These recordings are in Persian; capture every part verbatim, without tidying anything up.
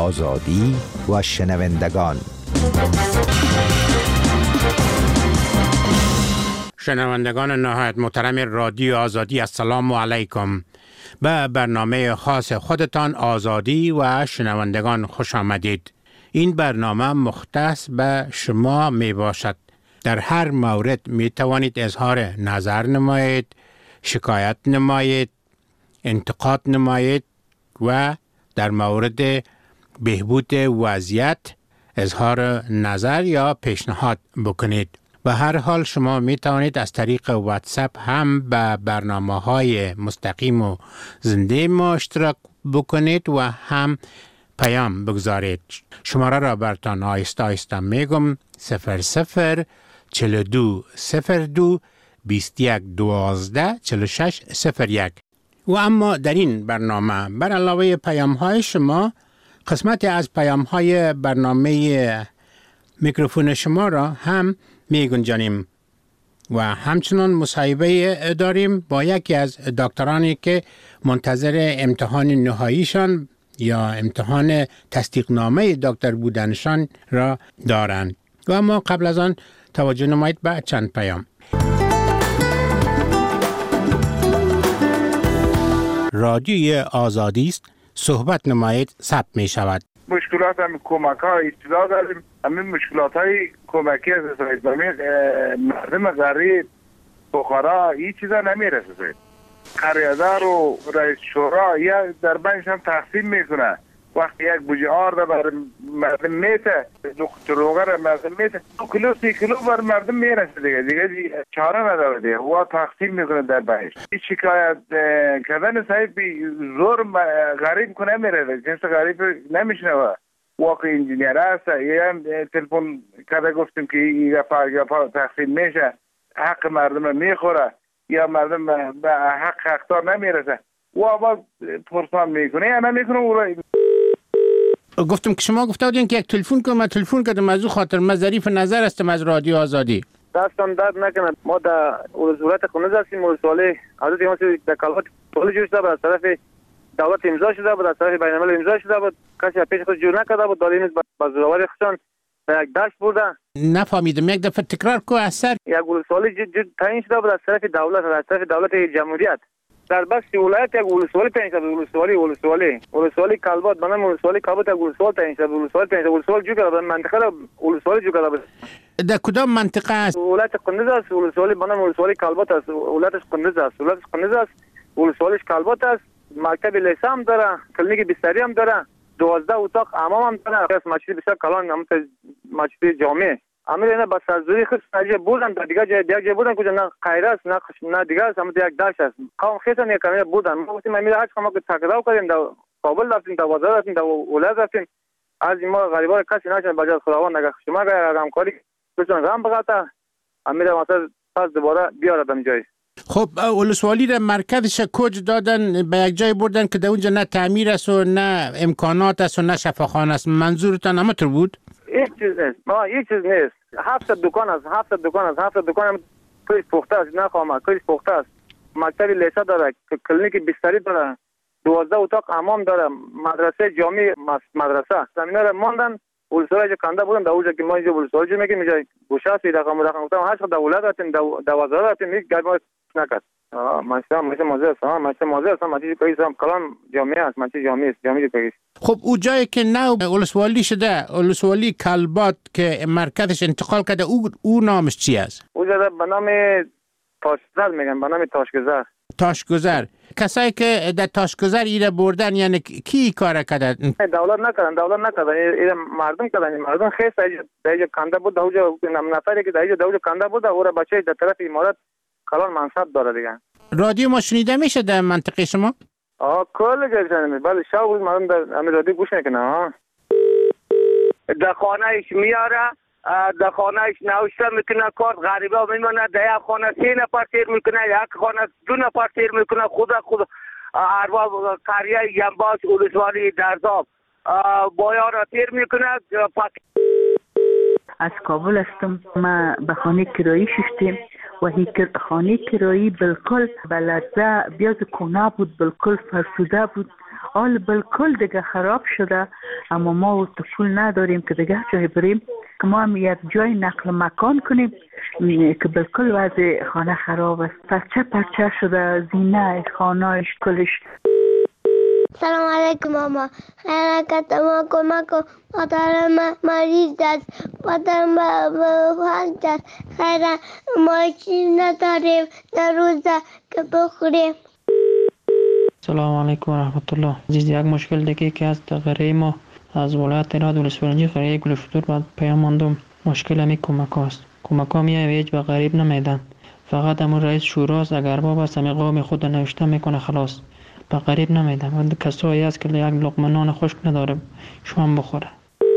آزادی و شنوندگان. شنوندگان نهایت محترم رادیو آزادی، السلام علیکم. به برنامه خاص خودتان آزادی و شنوندگان خوش آمدید. این برنامه مختص به شما می باشد. در هر مورد می توانید اظهار نظر نمایید، شکایت نمایید، انتقاد نمایید و در مورد بهبود وضعیت اظهار نظر یا پیشنهاد بکنید. به هر حال شما می توانید از طریق واتساپ هم به برنامه‌های مستقیم و زنده ما اشتراک بکنید و هم پیام بگذارید. شماره را برتان آیسته آیسته میگم: صفر صفر چهل و دو صفر دو بیست و یک دوازده چهل و شش صفر یک. و اما در این برنامه بر علاوه پیام های شما، قسمتی از پیام های برنامه میکروفون شما را هم می گنجانیم و همچنان مصاحبه داریم با یکی از دکترانی که منتظر امتحان نهاییشان یا امتحان تصدیقنامه دکتر بودنشان را دارند. و اما قبل از آن توجه نمایید به چند پیام. رادیوی آزادی است، صحبت نمایید، ثبت می شود. مشکلات هم کمک ها ابتدا داریم. همین مشکلات های کمکی از رسید مردم غریب بخارا این چیزا نمیرسید. قریادار و رئیس شورا یا در بینش هم تقسیم میکنه. وقتی یک بوجه آرده بر مردم میته، دکتروگر مردم میته، دو کیلو سی کیلو بر مردم میرسه دیگه دیگه چاره نداره دیگه و تقسیم میکنه در بینش. این شکایت کردن صاحب زور غریب کنه میره، جنس غریب نمیشنوه. واقع انجینیر هست یا تلفن کرده گفتیم که این گفا گفا تقسیم میشه، حق مردم میخوره یا مردم به حق حقدار نمیرسه و آواز پرسان میکنه یا نمیکنه. او را گفتم که شما گفته بودین که یک تلفن کنم، من تلفن کردم از او خاطر من ظریف نظر هستم از رادیو آزادی. دستم درد نکنه. ما در وزارت خونه هستیم. ولسوالی حضرت امام در کلمات پول جوش شده بود، از طرف دولت امضا شده بود، از طرف بین الملل امضا شده بود. کسی پیش خود جور نکرده بود. دلیل با زوراوری خودشان به یک دشت بردن. نفهمیدم، یک دفعه تکرار کو اثر. یک ولسوالی جور تعیین شده بود از طرف دولت، از طرف دولت جمهوریت. در بخش ولایت یک ولسوالی تعیین شده. ولسوالی ولسوالی ولسوالی کلبات بنام ولسوالی کلبات یک ولسوال تعیین شده. ولسوالی تعیین شده. ولسوال جو کرده منطقه را ولسوالی جو کرده. در کدام منطقه است؟ ولایت قندز است. ولسوالی بنام ولسوالی کلبات است. ولایتش قندز است. ولایتش قندز است. ولسوالیش کلبات است. مکتب لیسه هم داره، کلینیک بستری هم داره، دوازده اتاق حمام هم داره. از مسجد بسیار کلان، هم مسجد جامع. امیر اینا با سرزوری خود نجیب بودن، در دیگه جای دیگه بودن کجا نه خیره است نه نه دیگه است، هم یک دشت است. قوم خیتن یک کمی بودن. ما گفتیم امیر هر چقدر ما که تقاضا کردیم در کابل رفتیم، در وزارت رفتیم، در ولایت رفتیم، از ما غریبا کسی نشد بجای خداوند نگه شما اگر همکاری بتون غم بغاته امیر مثلا پس دوباره بیاردم جای. خب ولسوالی را مرکزش کج دادن، به یک جای بردن که در اونجا نه تعمیر است و نه امکانات است و نه شفاخانه است. منظورتان همه طور بود؟ هیچ چیز نیست. ما هیچ چیز نیست. هفت دکان است، هفت دکان است، هفت دکان هم کلیس پخته است، نه خامه کلیس پخته است. مکتب لیسه داره، کلینیک بستری داره، دوازده اتاق حمام داره، مدرسه جامع مدرسه. زمینه را ماندن ولسوالی کنده بودن در اونجا که ما اینجا ولسوالی جو میگیم، اینجا گوشه سی رقم رقم گفتم هر چقدر دولت رفتیم در وزارت رفتیم هیچ گرم نکرد. من شما من موزه هستم، من موزه هستم، من چیزی کردم کلان جامعه است، من چیزی جامعه است، جامعه کردم. خب اون جایی که نه ولسوالی شده، ولسوالی کلبات که مرکزش انتقال کرده، او او نامش چی است؟ اونجا به نام تاشگذر میگن، به نام تاشگذر. تاشگذر. کسایی که در تاشگذر ایره بردن یعنی کی کار کردن؟ دولت نکردن، دولت نکردن، ایره مردم کردن. مردم خیلی در اینجا کنده بود، در اونجا نفری که در اینجا در اونجا کنده بود، او را بچه در طرف امارات کلان منصب داره دیگه. رادیو ما شنیده میشه در منطقه شما؟ آه کل جای شنیده. بله شب بود مردم در همین رادیو گوش میکنه. ها در خانهش میاره، در خانهش نوشته میکنه، کارت غریبه میمونه، در یک خانه سه نفر تیر میکنه، یک خانه دو نفر تیر میکنه. خود خود ارباب قریه ینباش ولسوالی درزاب بایا را تیر میکنه. از کابل هستم. ما به خانه کرایی ششتیم و هی خانه کرایی بالکل بلده بیاد کنه بود، بالکل فرسوده بود. حال بالکل دیگه خراب شده، اما ما تو پول نداریم که دیگه جای بریم که ما هم یک جای نقل مکان کنیم که بالکل وضع خانه خراب است، پرچه پرچه شده، زینه خانهش کلش. سلام علیکم ماما، حرکت ما کمک کن، مادرم مریض است، مادرم بخواهد است، خیلی ما چیز نداریم در روزه که بخوریم. سلام علیکم و رحمت الله. عزیز، یک مشکل دیگه که از قریه ما از ولایت هرات ولسوالی قریه گلشتور بعد پیام ماندم. مشکل همی کمک هاست. کمک ها میای هیچ به غریب نمیدن، فقط همون رئیس شوراست اگر باب است همی قوم خود نوشته میکنه خلاص، به غریب نمیدن. و کسایی هست که یک لقمه نان خشک نداره شما بخوره.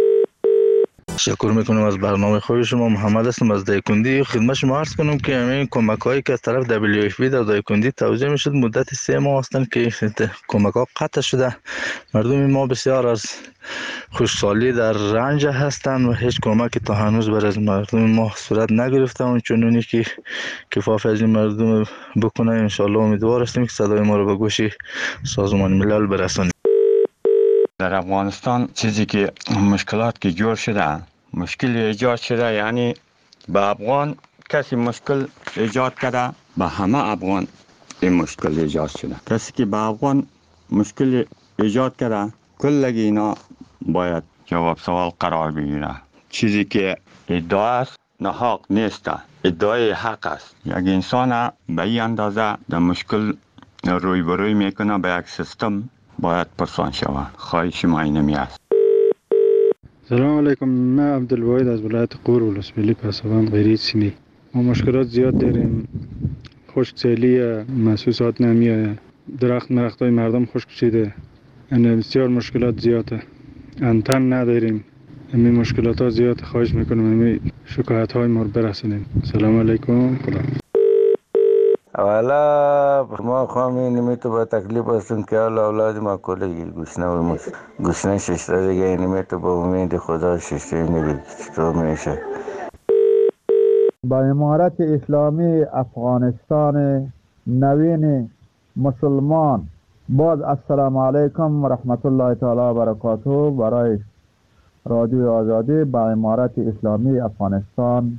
تشکر میکنم از برنامه خوب شما. محمد هستم از دایکندی. خدمت شما عرض کنم که همین کمک هایی که از طرف دبلیو اف پی در دایکندی توزیع میشد مدت سه ماه هستند که کمک ها قطع شده. مردم ما بسیار از خوشحالی در رنج هستند و هیچ کمک تا هنوز بر از مردم ما صورت نگرفته و چنونی که کفاف از این مردم بکنه. ان شاء الله امیدوار هستیم که صدای ما رو به گوش سازمان ملل برسانیم. در افغانستان چیزی که مشکلات که جور شده، مشکل ایجاد شده، یعنی به افغان کسی مشکل ایجاد کرده، به همه افغان این مشکل ایجاد شده. کسی که به افغان مشکل ایجاد کرده کلگی اینا باید جواب سوال قرار بگیره. چیزی که ادعا است ناحق نیست، ادعای حق است. یک انسان به این اندازه در مشکل روی بروی میکنه به یک سیستم باید پرسان شود. خواهش ما اینمی است. سلام علیکم، من عبدالواحد از ولایت غور ولسوالی پسابند غیری سیمی. ما مشکلات زیاد داریم، خشکسالی محسوسات نمیآید، درخت مرخت های مردم خشک شده، یعنی بسیار مشکلات زیاده. انتن نداریم، همین مشکلات ها زیاد. خواهش میکنم همین شکایت های ما رو برسونیم. سلام علیکم. خدا اولا ما خواهیم نمیتو با تکلیف هستیم که اولاد ما کلی گوشنه و گوشنه ششته دیگه نمیتو با امید خدا ششته نبید چطور میشه. با امارت اسلامی افغانستان نوین مسلمان باز السلام علیکم و رحمت الله تعالی و برکاته. برای رادیو آزادی با امارت اسلامی افغانستان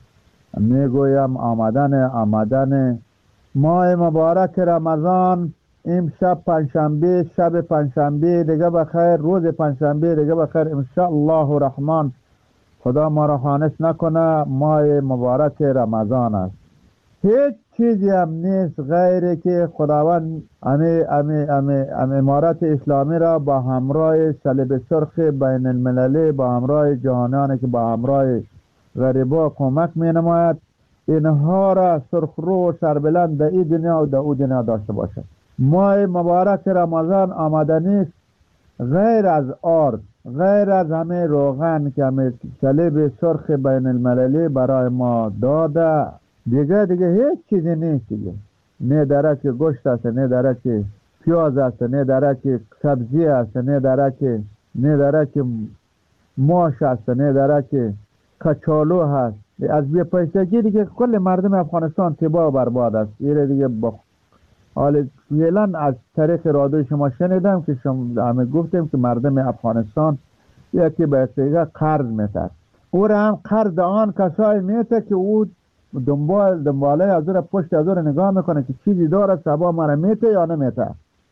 میگویم آمدن آمدن ماه مبارک رمضان امشب پنجشنبه، شب پنجشنبه دیگه بخیر، روز پنجشنبه دیگه بخیر ان شاء الله الرحمن. خدا ما را خانش نکنه. ماه مبارک رمضان است، هیچ چیزی هم نیست غیر که خداوند امی امی امی امی امارت اسلامی را با همراه صلیب سرخ بین المللی، با همراه جهانیانی که با همراه غریبا کمک می نماید، اینها را سرخرو و سربلند در این دنیا و در او دنیا داشته باشد. ماه مبارک رمضان آمدنی است، غیر از آرد، غیر از همه روغن که همه صلیب سرخ بین المللی برای ما داده، دیگه دیگه هیچ چیزی نیست دیگه. نه درک گوشت است، نه درک پیاز است، نه درک سبزی است، نه درک نه درک ماش است، نه درک کچالو هست. از بی پیسگی دیگه کل مردم افغانستان تباه و برباد است. ایره دیگه با حال فعلا از طریق رادیو شما شنیدم که شما همه گفتیم که مردم افغانستان یکی به یکی قرض میتر، او را هم قرض آن کسایی میته که او دنبال دنباله از او پشت از او نگاه میکنه که چیزی داره سبا مرا میته یا نمیته.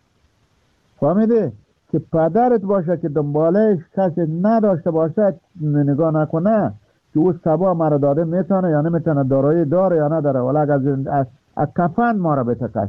فهمیدی؟ که پدرت باشه که دنباله کسی نداشته باشه نگاه نکنه که او سبا مرا داده میتونه یا نمیتونه، دارایی داره یا نداره، ولی از از, از کفن ما را بتکش.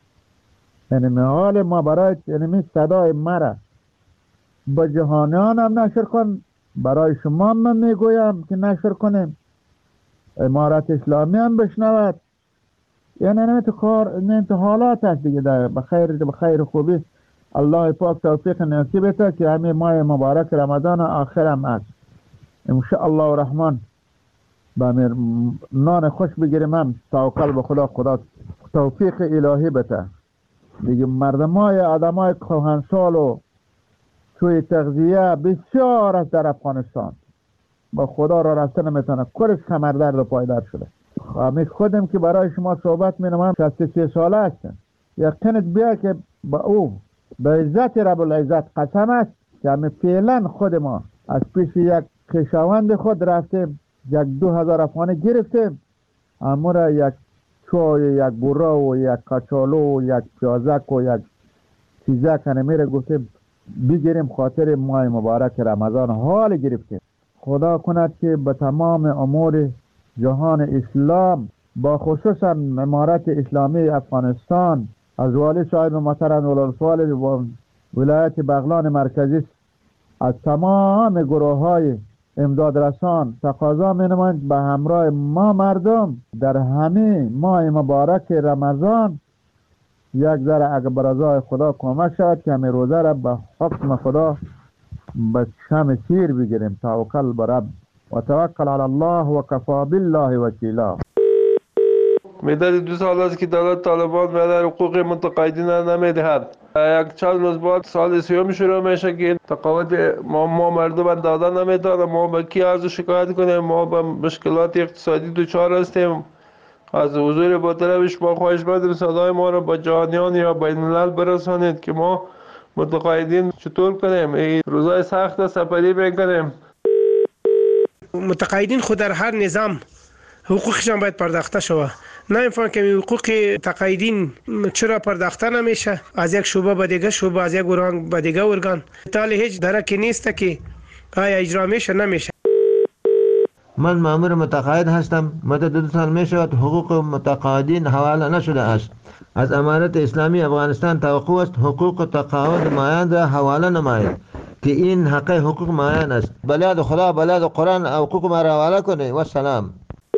یعنی حال ما برای یعنی صدای مرا به جهانیان هم نشر کن، برای شما من میگویم که نشر کنیم، امارت اسلامی هم بشنود. یعنی نمیت کار نمیت حالات هست دیگه، بخیر بخیر خوبی الله پاک توفیق نصیب بده که همین ماه مبارک رمضان آخر هم است ان شاء الله الرحمن. با مر نان خوش بگیریم، هم توکل به خدا، خدا توفیق الهی بده دیگه. مردمای آدمای کهنسال و توی تغذیه بسیار است در افغانستان، با خدا را رسته نمیتونه، کلش کمردرد و پایدار شده. همین خودم که برای شما صحبت مینمم شصت و سه ساله هستم، یقینت بیا که با او به عزت رب العزت قسم است که همه فعلا خود ما از پیش یک خویشاوند خود رفتیم، یک دو هزار افغانی گرفتیم، اما را یک چای، یک برا و یک کچالو و یک پیازک و یک چیزک نمیره گفتیم بگیریم خاطر ماه مبارک رمضان. حال گرفتیم. خدا کند که به تمام امور جهان اسلام با خصوصا امارت اسلامی افغانستان از والی صاحب محترم ولایت و ولایت بغلان مرکزی از تمام گروه های امداد رسان تقاضا می نمایند به همراه ما مردم در همه ماه مبارک رمضان یک ذره اگر برازای خدا کمک شود که همه روزه را به حکم خدا به شم سیر بگیریم. توکل بر رب و توکل علی الله و کفا بالله وکیلا. مدت دو سال است که دولت طالبان به حقوق متقاعدین نمیدهد. یک چند روز بعد سال سیوم شروع میشه که تقاعد ما, ما مردم داده نمیتونه. ما به کی عرض شکایت کنیم؟ ما به مشکلات اقتصادی دچار هستیم. از حضور با طرفش ما خواهش می‌کنیم صدای ما را به جهانیان یا بین الملل برسانید که ما متقاعدین چطور کنیم. این روزای سخت سپری میکنیم. متقاعدین خود در هر نظام حقوقشان باید پرداخته شود. نمی‌فهمم که حقوق تقاعدین چرا پرداخته نمیشه از یک شعبه به دیگه شعبه، از یک ارگان به دیگه ارگان. تالی هیچ درکی نیست که آیا اجرا میشه نمیشه. من مأمور متقاعد هستم. مدت دو سال می شود حقوق متقاعدین حواله نشده است. از امارت اسلامی افغانستان توقع است حقوق تقاعد مایان را حواله نماید که این حق حقوق مایان است. بلاد خدا بلاد قرآن حقوق ما را حواله کنه و سلام.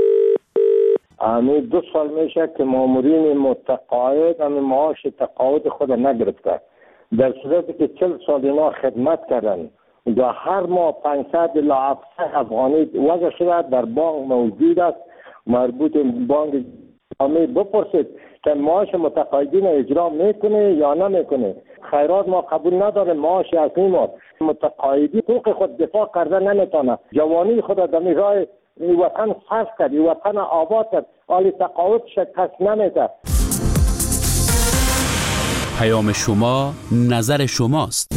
همین دو سال میشه که مامورین متقاعد همین معاش تقاعد خود نگرفته، در صورتی که چل سال اینا خدمت کردن و هر ماه پانصد الی هفتصد افغانی وضع شده در بانک موجود است. مربوط بانک اسلامی بپرسید که معاش متقاعدین اجرا میکنه یا نمیکنه. خیرات ما قبول نداره، معاش اصلی ما متقاعدی حقوق خود دفاع کرده نمیتونه. جوانی خود در راه وطن صرف کرد، وطن آباد کرد، حالی تقاعد شکست نمیده. پیام شما نظر شماست.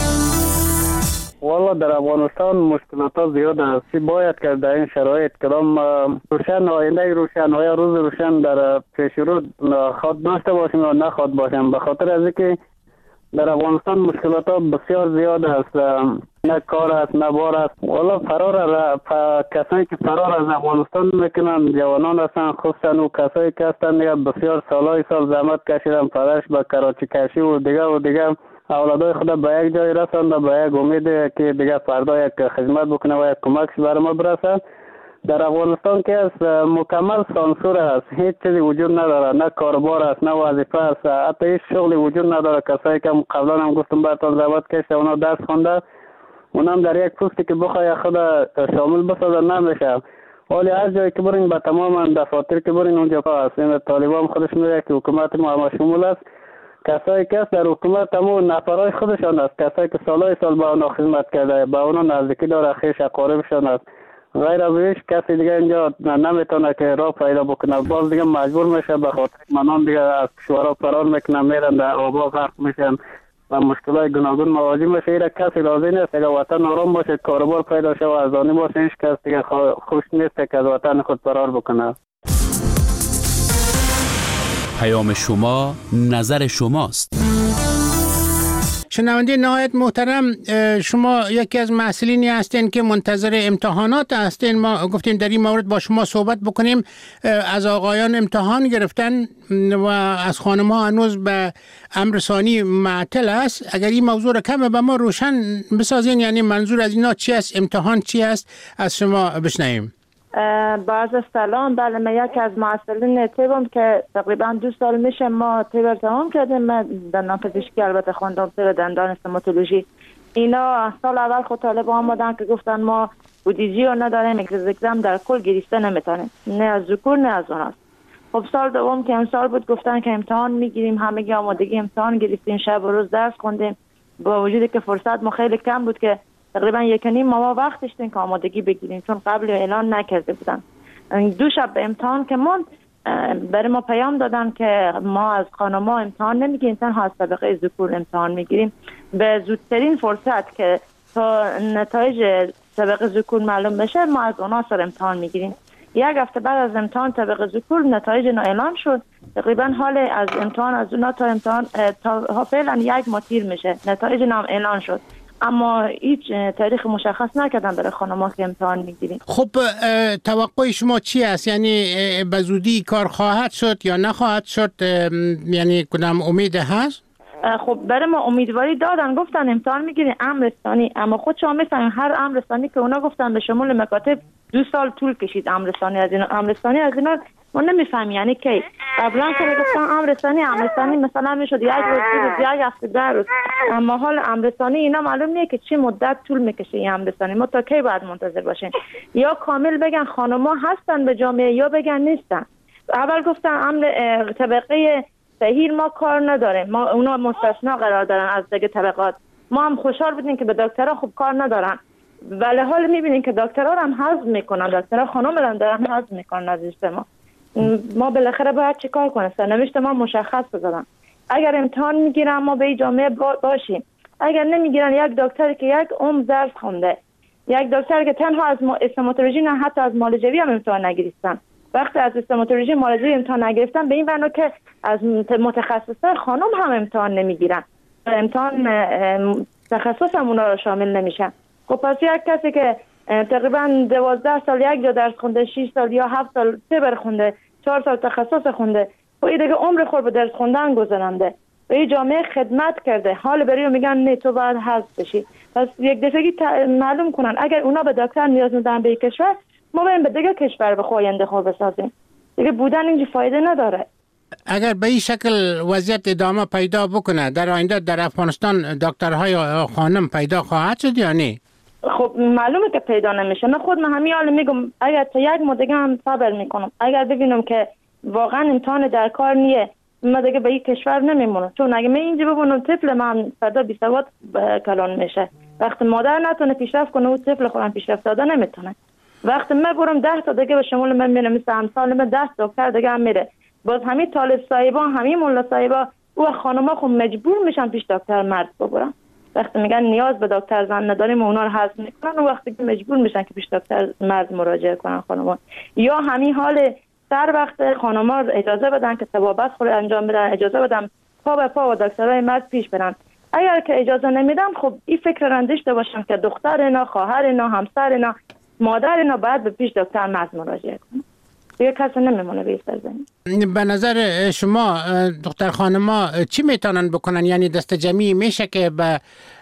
والا در افغانستان مشکلات زیاد است. باید که در این شرایط کدام روشن آینده روشن آیا روز روشن در پیش رو خود داشته باشیم یا نخواد باشیم، به خاطر از اینکه در افغانستان مشکلات بسیار زیاد است. نه کار است نه بار است. والا فرار را کسایی که فرار از افغانستان میکنن جوانان هستن، خصوصا و کسایی که هستن بسیار سالهای سال زحمت کشیدن، پدرش به کراچی کشی و دیگه و دیگه اولادای خود به یک جای رسانده، به یک امید که دیگه فردا یک خدمت بکنه و یک کمکش بر ما برسه. در افغانستان که است مکمل سانسور است، هیچ چیزی وجود نداره، نه کاربار است نه وظیفه است، حتی هیچ شغلی وجود نداره. کسایی که قبلا هم گفتم براتون زحمت کشیده اونا درس خونده، اونم در یک پستی که بخوای خود شامل بسازه نمیشه. ولی از جایی که برین به تمام دفاتر که برین اونجا است. این طالبان خودش میگه که حکومت ما هم شمول است. کسایی که در حکومت همون نفرای خودشان است، کسایی که سالهای سال به اونا خدمت کرده، به اونا نزدیکی داره، خویش اقاربشان است. غیر از هیچ کسی دیگه اینجا نمیتونه که راه پیدا بکنه. باز دیگه مجبور میشه به خاطر منان دیگه از کشورها فرار میکنن، میرن در آبا غرق میشن و مشکلات گوناگون مواجه میشه. ایره کسی راضی نیست اگه وطن آرام باشه، کاروبار پیدا شه و ارزانی باشه، هیچ کس دیگه خوش نیست که از وطن خود فرار بکنه. پیام شما نظر شماست. شنونده نهایت محترم، شما یکی از مسئولینی هستین که منتظر امتحانات هستین. ما گفتیم در این مورد با شما صحبت بکنیم. از آقایان امتحان گرفتن و از خانم‌ها هنوز به امر ثانی معطل است. اگر این موضوع را کم به ما روشن بسازین، یعنی منظور از اینا چی است، امتحان چی است، از شما بشنویم. باز سلام. بله، من یکی از مسئولین تیبم که تقریبا دو سال میشه ما تیب ارتحام کردیم. من دندان پزشکی البته خوندم، تیب دندان استوماتولوژی. اینا سال اول خود طالب آمدن که گفتن ما بودیجی رو نداریم، اگزم در کل گرفته نمیتونیم، نه از ذکور نه از اوناست. خب سال دوم که امسال بود گفتن که امتحان میگیریم، همگی آمادگی امتحان گرفتیم، شب و روز درس خوندیم، با وجودی که فرصت ما خیلی کم بود که تقریبا یک نیم ما وقت داشتیم که آمادگی بگیریم، چون قبل اعلان نکرده بودن. دو شب به امتحان که من برای ما پیام دادن که ما از خانم‌ها امتحان نمیگیریم، تنها از طبقه ذکور امتحان میگیریم. به زودترین فرصت که تا نتایج طبقه ذکور معلوم بشه ما از اونا سر امتحان میگیریم. یک هفته بعد از امتحان طبقه ذکور نتایج اینا اعلام شد. تقریبا حال از امتحان از اونا تا امتحان تا فعلا یک ماه طول میشه. نتایج اینا اعلان شد اما هیچ تاریخ مشخص نکردن برای خانم‌ها که امتحان میگیریم. خب توقع شما چی است؟ یعنی به زودی کار خواهد شد یا نخواهد شد؟ یعنی کدام امید هست؟ خب برای ما امیدواری دادن، گفتن امتحان میگیرین امر رسانی، اما خود شما میفهمین هر امر رسانی که اونا گفتن به شمول مکاتب دو سال طول کشید. امر رسانی از اینا امر رسانی از اینا ما نمیفهمیم یعنی کی. قبلا که گفتن امر رسانی امر رسانی مثلا میشد یک روز یک هفته ده روز، اما حال امر رسانی اینا معلوم نیست که چه مدت طول میکشه. این امر رسانی ما تا کی باید منتظر باشیم؟ یا کامل بگن خانم‌ها هستن به جامعه یا بگن نیستن. اول گفتن امر طبقه صحیح ما کار نداره، ما اونا مستثنا قرار دارن از دیگه طبقات. ما هم خوشحال بودیم که به دکترها خوب کار ندارن، ولی حال میبینیم که دکترها هم حذف میکنن، دکترها خانم هم دارن حذف میکنن از ما. ما بالاخره باید چیکار کنیم؟ سرنوشت ما مشخص بذارن. اگر امتحان میگیرن ما به جامعه باشیم، اگر نمیگیرن یک دکتر که یک عمر درس خونده، یک دکتر که تنها از استوماتولوژی نه حتی از معالجوی هم امتحان نگرفتن، وقتی از استوماتولوژی معالجوی امتحان نگرفتن به این معنی که از متخصصان خانم هم امتحان نمیگیرن، امتحان تخصص هم اونا رو شامل نمیشن. خب پس یک کسی که تقریبا دوازده سال یک جا درس خونده، شش سال یا هفت سال تبر خونده، چهار سال تخصص خونده، و این دیگه عمر خود به درس خوندن گذرانده، به این جامعه خدمت کرده، حال بری و میگن نه تو باید حذف بشی. پس یک دفعه معلوم کنن اگر اونا به دکتر نیاز ندارن به کشور، ما بریم به دیگه کشور به خواینده خود بسازیم. دیگه بودن اینجا فایده نداره. اگر به این شکل وضعیت ادامه پیدا بکنه در آینده در افغانستان دکترهای خانم پیدا خواهد شد یا نه؟ خب معلومه که پیدا نمیشه. من خود من همین حال میگم اگر تا یک ماه دیگه هم صبر میکنم، اگر ببینم که واقعا امتحان در کار نیه من دیگه به این کشور نمیمونم، چون اگه من اینجا بمونم طفل من فردا بی سواد کلان میشه. وقتی مادر نتونه پیشرفت کنه و طفل خودم پیشرفت داده نمیتونه. وقتی من برم ده تا دیگه به شمول من میره، مثل امثال من ده دکتر دیگه هم میره، باز همین طالب صاحبا همین مولا صاحبا و خانما خود مجبور میشن پیش دکتر مرد ببرن. وقتی میگن نیاز به دکتر زن نداریم اونا رو حذف میکنن و وقتی که مجبور میشن که پیش دکتر مرد مراجعه کنن خانما. یا همین حال سر وقت خانما اجازه بدن که طبابت خود انجام بدن، اجازه بدن پا به پا و دکترای مرد پیش برن. اگر که اجازه نمیدن خب این فکر رنج داشته باشن که دختر اینا، خواهر اینا، همسر اینا، مادر اینا باید به پیش دکتر مرد مراجعه کنن. دیگه کسی نمیمونه به سرزمین. به نظر شما دختر خانما چی میتونن بکنن؟ یعنی دست جمعی میشه که به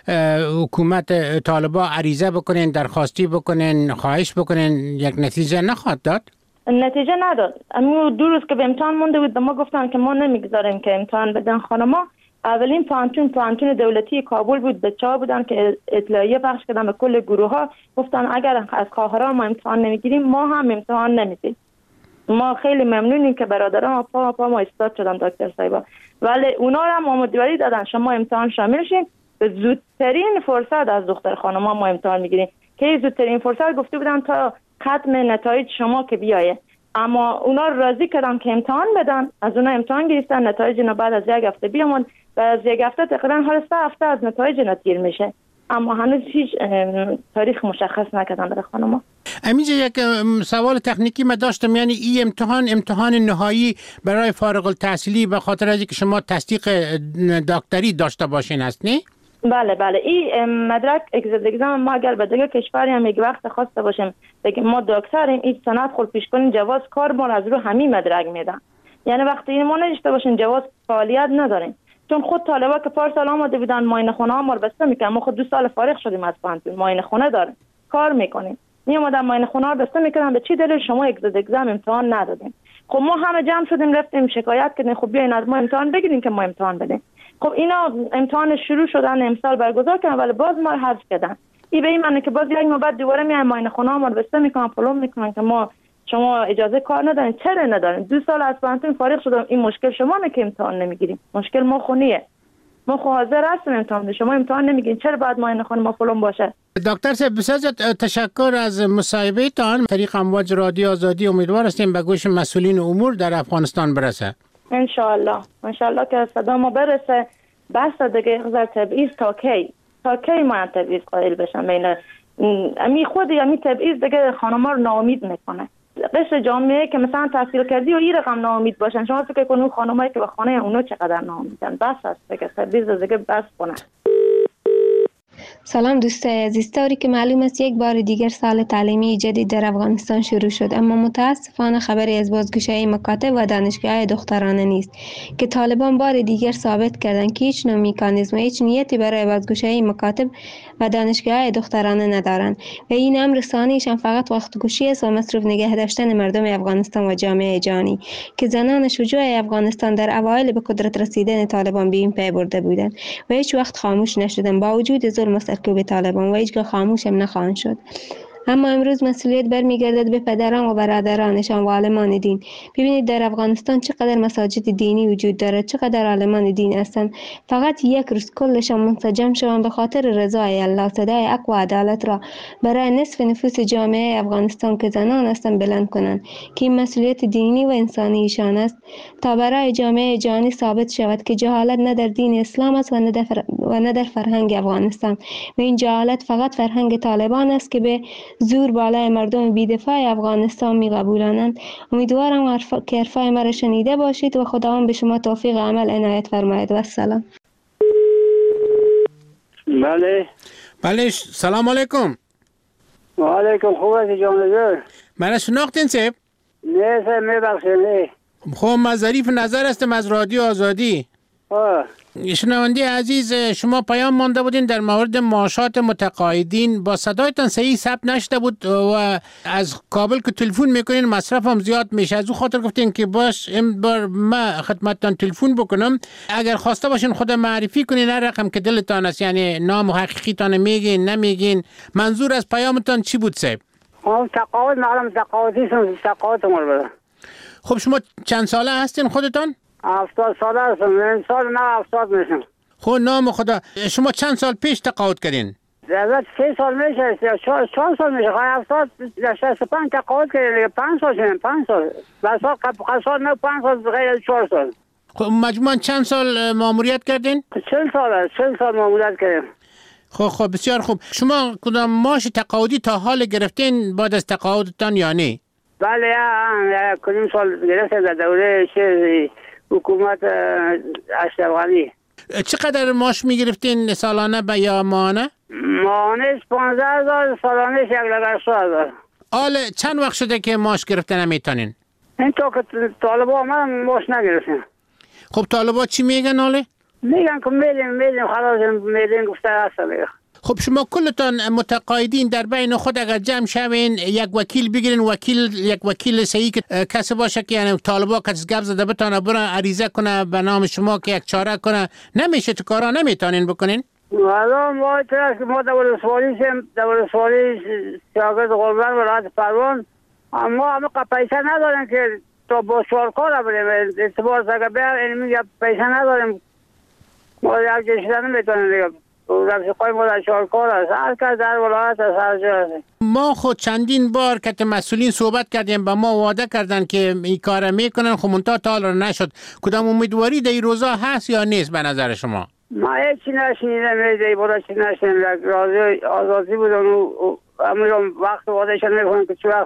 حکومت طالبا عریضه بکنین، درخواستی بکنین، خواهش بکنین، یک نتیجه نخواهد داد؟ نتیجه نداد. اما دو روز که به امتحان مونده بود ما گفتن که ما نمیگذاریم که امتحان بدن خانما. اولین پانتون پانتون دولتی کابل بود، بچه‌ها بودن که اطلاعیه پخش کردن به کل گروه ها، گفتن اگر از خواهران ما امتحان نمیگیریم ما هم امتحان نمیدیم. ما خیلی ممنونیم که برادران پا پا ما استاد شدن دکتر صاحبا، ولی اونا هم امیدواری دادن شما امتحان شامل شین، به زودترین فرصت از دختر خانما ما امتحان میگیریم. که زودترین فرصت گفته بودن تا ختم نتایج شما که بیایه، اما اونا راضی کردن که امتحان بدن، از اونا امتحان گرفتن، نتایج اینا بعد از یک هفته بیامون و از یک هفته تقریبا حال سه هفته از نتایج اینا دیر میشه، اما هنوز هیچ تاریخ مشخص نکردن برای خانما. همینجا یک سوال تکنیکی من داشتم، یعنی این امتحان امتحان نهایی برای فارغ التحصیلی به خاطر از اینکه شما تصدیق دکتری داشته باشین هست نه؟ بله بله، این مدرک اگزام ما اگر به دیگه کشوری هم یک وقت خواسته باشیم بگیم ما دکتریم، این سند خود پیش کنیم جواز کار ما از رو همین مدرک میدن. یعنی وقتی ما نداشته باشیم جواز فعالیت نداریم، چون خود طالبا که پارسال آمده بودن معاینه خونه ها ما رو بسته میکنن. ما خود دو سال فارغ شدیم از پانتون، معاینه خونه داریم، کار میکنیم، می اومدن معاینه خونه ها رو بسته میکنن به چی دلیل شما اگزام امتحان ندادین. خب ما همه جمع شدیم رفتیم شکایت کردیم، خب بیاین از ما امتحان بگیرین که ما امتحان بدیم. خب اینا امتحان شروع شدن امسال برگزار کردن ولی باز ما حذف کردن. این به این معنی که باز یک ما بعد دوباره میایم معاینه خونه ها ما رو بسته میکنن، پلم میکنن که ما شما اجازه کار ندارین. چرا ندارین؟ دو سال از پانتون فارغ شدم، این مشکل شما نه که امتحان نمیگیریم، مشکل ما خونیه. ما خو حاضر هستیم امتحان بدیم، شما امتحان نمیگین، چرا باید معاینه خانه ما فلان باشه؟ دکتر صاحب بسیار تشکر از مصاحبه تان. طریق امواج رادیو آزادی امیدوار هستیم به گوش مسئولین امور در افغانستان برسه. ان شاء الله ان شاء الله که صدا ما برسه. بس دیگه غیر تبعیض تا کی تا کی ما تبعیض قائل بشم؟ بین امی خود امی تبعیض دیگه خانم‌ها رو ناامید میکنه. قشر جامعه که مثلا تحصیل کردی و این رقم ناامید باشن، شما فکر کنید خانمایی که به خانه اونو چقدر ناامیدن. بس است دیگه تبعیض دیگه بس کنه. سلام دوستای عزیز، طوری که معلوم است یک بار دیگر سال تعلیمی جدید در افغانستان شروع شد، اما متاسفانه خبری از بازگشایی مکاتب و دانشگاه‌های دخترانه نیست که طالبان بار دیگر ثابت کردند که هیچ نوع مکانیزم و هیچ نیتی برای بازگشایی مکاتب و دانشگاه‌های دخترانه ندارند و این امر ثانیشان فقط وقت گوشی است و مصروف نگه داشتن مردم افغانستان و جامعه جهانی که زنان شجاع افغانستان در اوایل به قدرت رسیدن طالبان به این پی برده بودند و هیچ وقت خاموش نشدند با وجود ظلم سرکوب طالبان و هیچگاه خاموش هم نخواهند شد. اما امروز مسئولیت برمیگردد به پدران و برادرانشان و عالمان دین. ببینید در افغانستان چقدر مساجد دینی وجود دارد، چقدر عالمان دین هستند. فقط یک روز کلشان منسجم شوند به خاطر رضای الله، صدای حق و عدالت را برای نصف نفوس جامعه افغانستان که زنان هستند بلند کنند که این مسئولیت دینی و انسانی ایشان است تا برای جامعه جهانی ثابت شود که جهالت نه در دین اسلام است و نه در, فر... و نه در فرهنگ افغانستان و این جهالت فقط فرهنگ طالبان است که به زور بالای مردم بی‌دفاع افغانستان می قبولانند. امیدوارم عرف... که حرفای مرا شنیده باشید و خداوند به شما توفیق عمل عنایت فرماید و السلام. بله بله سلام علیکم. و علیکم خوب است جانجور. من شناختین سیب؟ نه سیب میبخشید. خب ما ظریف نظر هستم از رادیو آزادی. آه شنونده عزیز، شما پیام مانده بودین در مورد معاشات متقاعدین، با صدایتان صحیح ثبت نشده بود و از کابل که تلفن میکنین مصرف هم زیاد میشه، از او خاطر گفتین که باش این بار ما خدمتتان تلفن بکنم. اگر خواسته باشین خود معرفی کنین هر رقم که دلتان است، یعنی نام حقیقیتان میگین نمیگین، منظور از پیامتان چی بود صاحب؟ هم تقاعد معلوم تقاعدی سم تقاعد مر. خب شما چند ساله هستین خودتان؟ هفتاد ساله هستم. من سال نه هفتاد میشم. خب نام خدا، شما چند سال پیش تقاعد کردین؟ البته سه سال میشه یا چهار چهار سال میشه. خواهی هفتاد شصت و پنج تقاعد کردیم. پنج سال شدیم. پنج سال بس سال سال نه پنج سال غیر چهار سال. خب مجموعاً چند سال ماموریت کردین؟ چهل سال است. چهل سال ماموریت کردیم. خب خب بسیار خوب. شما کدام معاش تقاعدی تا حال گرفتین بعد از تقاعدتان یا نه؟ بله یا کدام سال گرفتم در دوره چه حکومت اشرف غنی. چقدر معاش میگرفتین سالانه به یا ماهانه؟ ماهانه پانزده هزار، سالانه یک لگر سو هزار. حال چند وقت شده که معاش گرفته نمیتونین؟ این تا که طالبا من معاش نگرفتیم. خب طالبا چی میگن حاله؟ میگن که میدیم میدیم خلاص میدیم گفته هست میگن. خب شما کلتان متقاعدین در بین خود اگر جمع شوین یک وکیل بگیرین، وکیل یک وکیل صحیح که کسی باشه که یعنی طالبا کسی گپ زده بتونه برن عریضه کنه به نام شما که یک چاره کنه، نمیشه تو کارا نمیتونین بکنین؟ الان ما ترس که ما دور سوالی شیم دور سوالی شاگرد غربان و راحت پروان، اما همه پیسه نداریم که تو با شارکار بریم اعتبار سگه بیار اینمی پیسه نداریم. ما یک جشنه نمیتونیم دیگه. رفیقای ما در شارکار است. هر کس در ولایت است هر جا است. ما خود چندین بار که مسئولین صحبت کردیم با ما وعده کردن که این کار میکنن، خب منتها تا حالا نشد. کدام امیدواری در این روزا هست یا نیست به نظر شما؟ ما هیچی نشنیدم. میده بودا چی نشنیدم. راضی آزادی بودن و امیرم وقت وعدهشان میکنن که چه وقت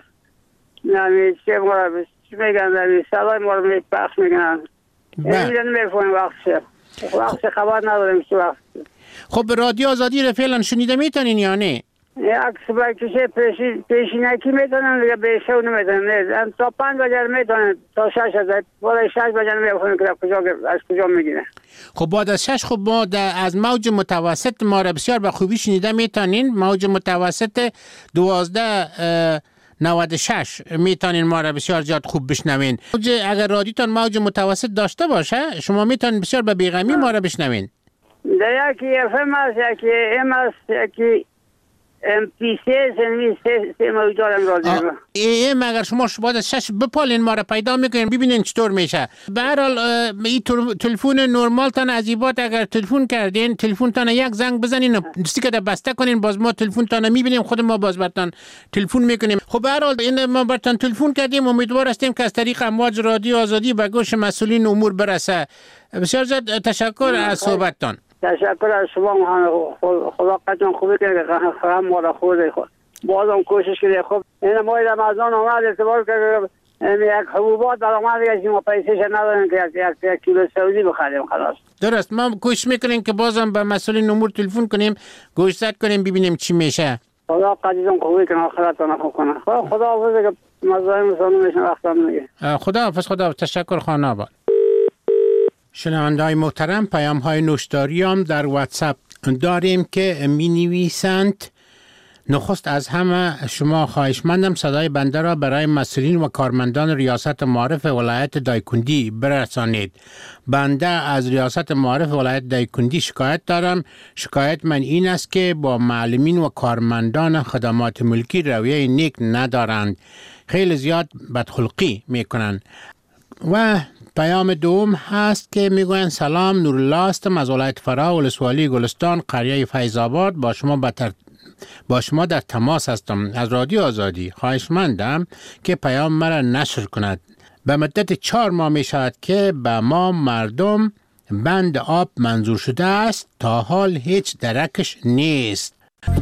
نمی چه ما را چی میگن نمی صدای ما رو میپخش میکنن. اینجا نمیفهمیم وقتشه. وقت خبر نداریم چه وقت. خب رادیو آزادی را فعلا شنیده میتونین یا نه؟ یک سبکیشه پیشی پیشینکی میتونن دیگه بیشه و نمیتونن. تا پنج بجه میتونن تا شش هزار. بعد شش بجه نمیتونن که کجا از کجا میگیرن. خب بعد از شش خب ما از موج متوسط ما را بسیار به خوبی شنیده میتونین. موج متوسط دوازده نود و شش میتونین ما را بسیار زیاد خوب بشنوین. اگر رادیوتان موج متوسط داشته باشه شما میتونین بسیار به بیغمی ما را بشنوین. در یکی اف ام است، یکی ام است، یکی ام پی سه سنوی سه سه موجودم را دارم. ای مگر شما بعد از شش بپالین ما را پیدا میکنین ببینین چطور میشه. به هر حال این تلفن نرمال تان عجیبات اگر تلفن کردین تلفن تان یک زنگ بزنین استیکر بسته کنین باز ما تلفن تان میبینیم خود ما باز برتان تلفن میکنیم. خب به هر حال این ما برتان تلفن کردیم امیدوار هستیم که از طریق امواج رادیو آزادی به گوش مسئولین امور برسه. بسیار زیاد تشکر از صحبتتان. تشکر از شما. خدا قدرتون خوبی که هم ما را خود بازم کوشش کرده. خب این ما رمضان آمد اعتبار که یک حبوبات در آمد که ما پیسهش نداریم که یک یک کیلو سعودی بخریم خلاص. درست ما کوشش میکنیم که بازم به مسئولین امور تلفن کنیم گوش زد کنیم ببینیم چی میشه. خدا قدرتون خوبی کنه آخرتون خوب کنه. خدا حافظ که مزاحم سانو میشن وقتا میگه. خدا حافظ. خدا تشکر خانه آباد. شنونده‌های محترم پیام های نوشتاری هم در واتساپ داریم که می نویسند نخست از همه شما خواهشمندم صدای بنده را برای مسئولین و کارمندان ریاست معارف ولایت دایکندی برسانید. بنده از ریاست معارف ولایت دایکندی شکایت دارم. شکایت من این است که با معلمین و کارمندان خدمات ملکی رویه نیک ندارند. خیلی زیاد بدخلقی میکنند. و پیام دوم هست که میگوین سلام نورالله هستم از ولایت فرا ولسوالی گلستان قریه فیض‌آباد با شما بتر با شما در تماس هستم از رادیو آزادی. خواهشمندم که پیام مرا نشر کند. به مدت چهار ماه می شود که به ما مردم بند آب منظور شده است تا حال هیچ درکش نیست.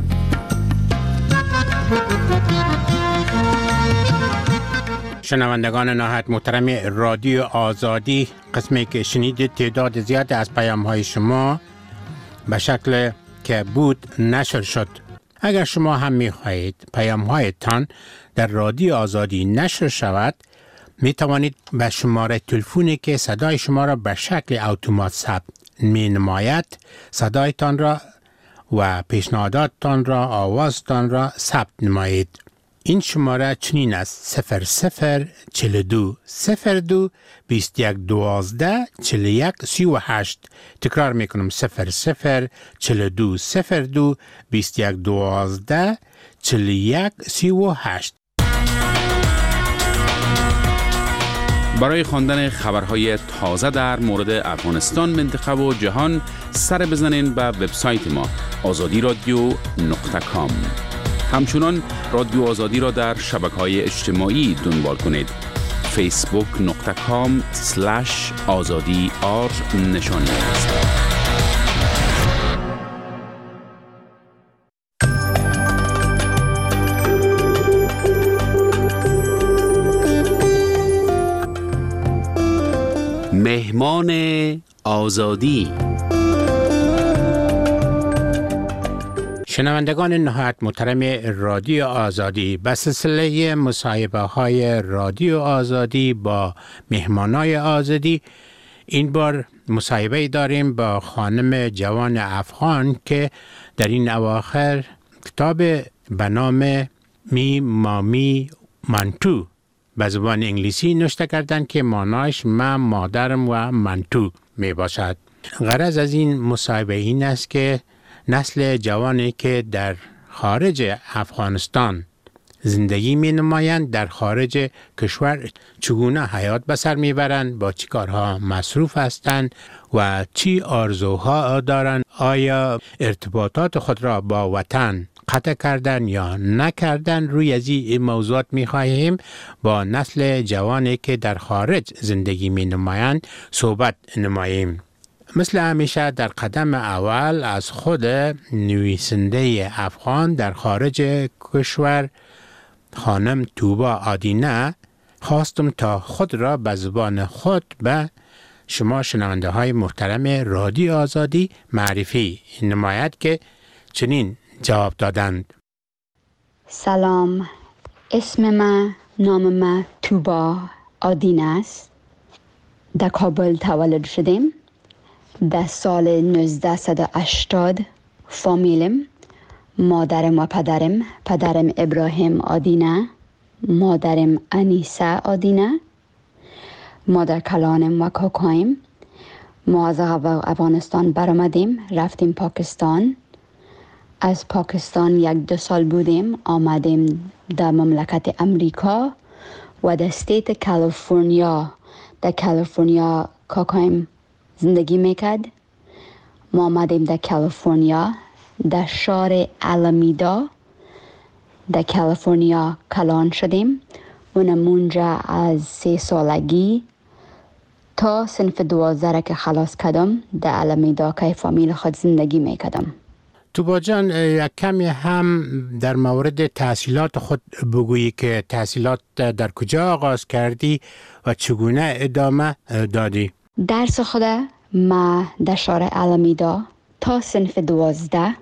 شنوندگان نهایت محترم رادیو آزادی، قسمی که شنیدید تعداد زیاد از پیام های شما به شکل که بود نشر شد. اگر شما هم می خواهید پیام هایتان در رادیو آزادی نشر شود می توانید به شماره تلفنی که صدای شما را به شکل اتومات ثبت می نماید صدایتان را و پیشنهاداتتان را آوازتان را ثبت نمایید. این شماره چنین است: صفر صفر چهل دو صفر دو بیست یک دوازده چهل یک سی و هشت. تکرار میکنم: صفر صفر چهل دو صفر دو بیست یک دوازده چهل یک سی و هشت. برای خواندن خبرهای تازه در مورد افغانستان، منطقه و جهان سر بزنین به وبسایت ما آزادی رادیو نقطه کام. همچنان رادیو آزادی را در شبکه‌های اجتماعی دنبال کنید. فیسبوک نقطه کام سلش آزادی آر نشانی است. مهمان آزادی. شنوندگان نهایت محترم رادیو آزادی، به سلسله مصاحبه های رادیو آزادی با مهمانای آزادی این بار مصاحبه داریم با خانم جوان افغان که در این اواخر کتاب به نام می مامی منتو به زبان انگلیسی نوشته کردند که معناش من مادرم و منتو می باشد. غرض از این مصاحبه این است که نسل جوانی که در خارج افغانستان زندگی می نمایند در خارج کشور چگونه حیات بسر می برند، با چی کارها مصروف هستند و چی آرزوها دارند، آیا ارتباطات خود را با وطن قطع کردن یا نکردن. روی از این موضوعات می خواهیم با نسل جوانی که در خارج زندگی می نمایند صحبت نماییم. مثل همیشه در قدم اول از خود نویسنده افغان در خارج کشور خانم توبا آدینه خواستم تا خود را به زبان خود به شما شنونده های محترم رادیو آزادی معرفی نماید که چنین جواب دادند: سلام، اسم من نام من توبا آدینه است. در کابل تولد شدیم. در سال نوزده و هشتاد فامیلم، مادرم و پدرم، پدرم ابراهیم آدینه، مادرم انیسه آدینه، مادر کلانم و کاکایم. ما از افغانستان برآمدیم، رفتیم پاکستان. از پاکستان یک دو سال بودیم، آمدیم در مملکت امریکا و در استیت کالیفرنیا، در کالیفرنیا کاکایم زندگی میکرد. ما آمدیم در کالیفرنیا، در شهر آلامدا در کالیفرنیا کلان شدیم. اونم اونجا از سه سالگی تا صنف دوازده که خلاص کردم در آلامدا که فامیل خود زندگی میکردم. توبا جان، یک کمی هم در مورد تحصیلات خود بگویی که تحصیلات در کجا آغاز کردی و چگونه ادامه دادی؟ درس خود ما در شهر آلامدا تا صنف دوازده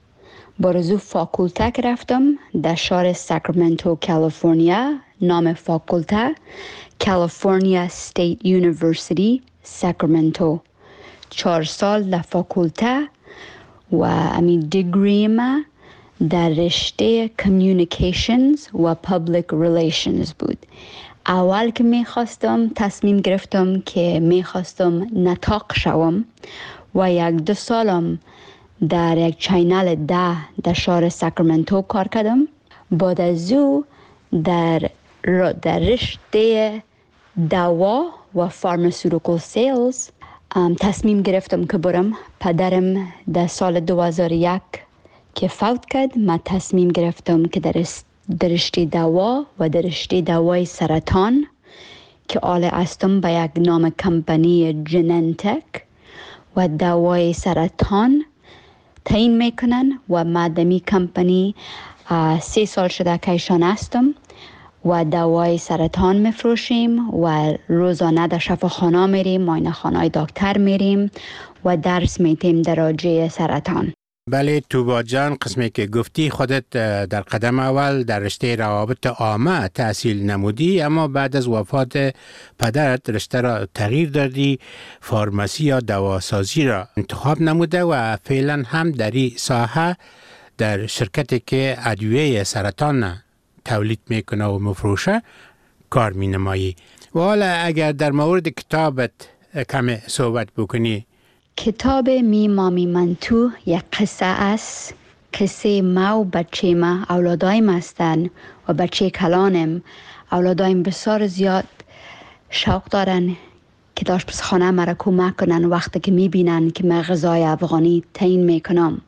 برزو فاکولته که رفتم در شهر ساکرامنتو کالیفرنیا. نام فاکولته کالیفرنیا استیت یونیورسیتی ساکرامنتو. چهار سال در فاکولته و امی دیگری ما در رشته کمیونیکیشنز و پابلیک ریلیشنز بود. اول که می خواستم تصمیم گرفتم که می خواستم نطاق شوم و یک دو سالم در یک چینل ده در شهر ساکرامنتو کار کردم. بعد از او در در رشته دوا و فارماسیوتیکال سیلز تصمیم گرفتم که برم. پدرم در سال دو هزار و یک که فوت کرد، من تصمیم گرفتم که در در رشته دوا و در رشته دوای سرطان که آل هستم به یک نام کمپانی جننتک و دوای سرطان تعیین میکنن و ما دمی کمپانی سه سال شده که ایشان هستم و دوای سرطان میفروشیم و روزانه در شفاخانه میریم، معاینه خانه دکتر میریم و درس میتیم در راجع سرطان. بله توبا جان، قسمی که گفتی خودت در قدم اول در رشته روابط عامه تحصیل نمودی، اما بعد از وفات پدرت رشته را تغییر دادی، فارماسی یا دواسازی را انتخاب نموده و فعلا هم در این ساحه در شرکتی که ادویه سرطان تولید میکنه و مفروشه کار می نمایی. و حالا اگر در مورد کتابت کمی صحبت بکنی. کتاب می مامی من تو یک قصه است. قصه ما و بچه ما، اولادایم هستن و بچه کلانم. اولادایم بسیار زیاد شوق دارن که داشت پس خانه مرا کمک کنن وقتی که می بینن که من غذای افغانی تعیین میکنم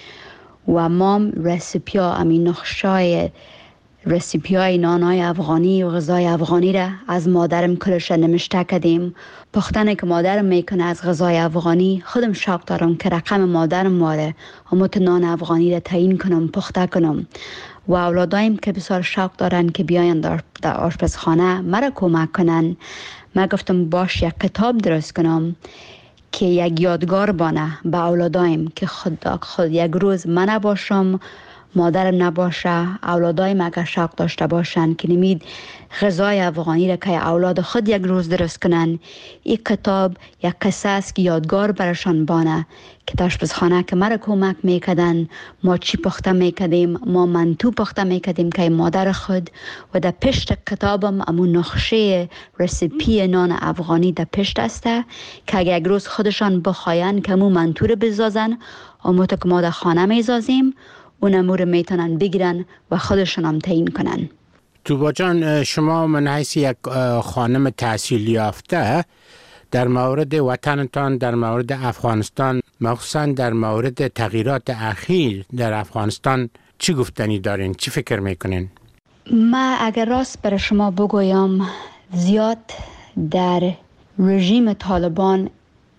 و مام رسیپیا امین نقشای رسیپی های نانای افغانی و غذای افغانی را از مادرم کلش نمشته کردیم. پختنه که مادرم میکنه از غذای افغانی خودم شوق دارم که رقم مادرم ماره همون نان افغانی را تعیین کنم، پخته کنم. و اولادایم که بسیار شوق دارن که بیاین در, در آشپزخانه مرا کمک کنن. من گفتم باش یک کتاب درست کنم که یک یادگار بانه به اولادایم که خود, خود یک روز من نباشم، مادرم نباشه، اولادایم اگر شوق داشته باشن که نمید غذای افغانی را که اولاد خود یک روز درست کنن. این کتاب یک قصه است که یادگار برشان بانه که در آشپزخانه که مرا کمک میکردن، ما چی پخته میکردیم، ما منتو پخته میکردیم که مادر خود. و در پشت کتابم امون نقشه رسیپی نان افغانی در پشت است که اگر یک روز خودشان بخواین که امون منتو رو بزازن، امون که ما در خانه میزازیم، اون امور میتونن بگیرن و خودشون هم تعیین کنن. توبا جان، شما من حیث یک خانم تحصیل یافته در مورد وطنتان، در مورد افغانستان، مخصوصا در مورد تغییرات اخیر در افغانستان چی گفتنی دارین؟ چی فکر میکنین؟ ما اگر راست برای شما بگویم زیاد در رژیم طالبان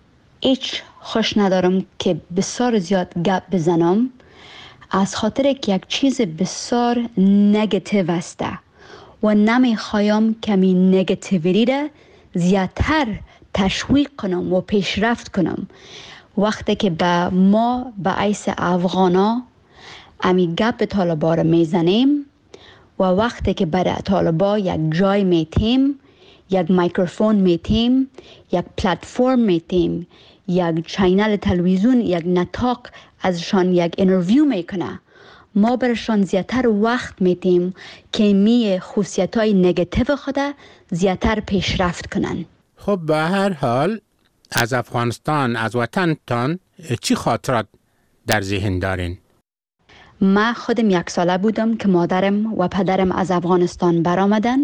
هیچ خوش ندارم که بسیار زیاد گپ بزنم، از خاطر که یک چیز بسیار نگاتیو است و نمیخوایم که این نگاتیویتی را زیادتر تشویق کنم و پیشرفت کنم. وقتی که به ما به ایس افغانا امی گپ طالبا را میزنیم و وقتی که برای طالبا یک جای میتیم، یک میکروفون میتیم، یک پلتفرم میتیم، یک چینل تلویزیون، یک نطاق ازشان یک اینترویو میکنه، ما برشان زیادتر وقت میتیم که می خصوصیت های نگاتیو خود زیادتر پیشرفت کنن. خب به هر حال از افغانستان، از وطنتان چی خاطرات در ذهن دارین؟ من خودم یک ساله بودم که مادرم و پدرم از افغانستان برآمدن.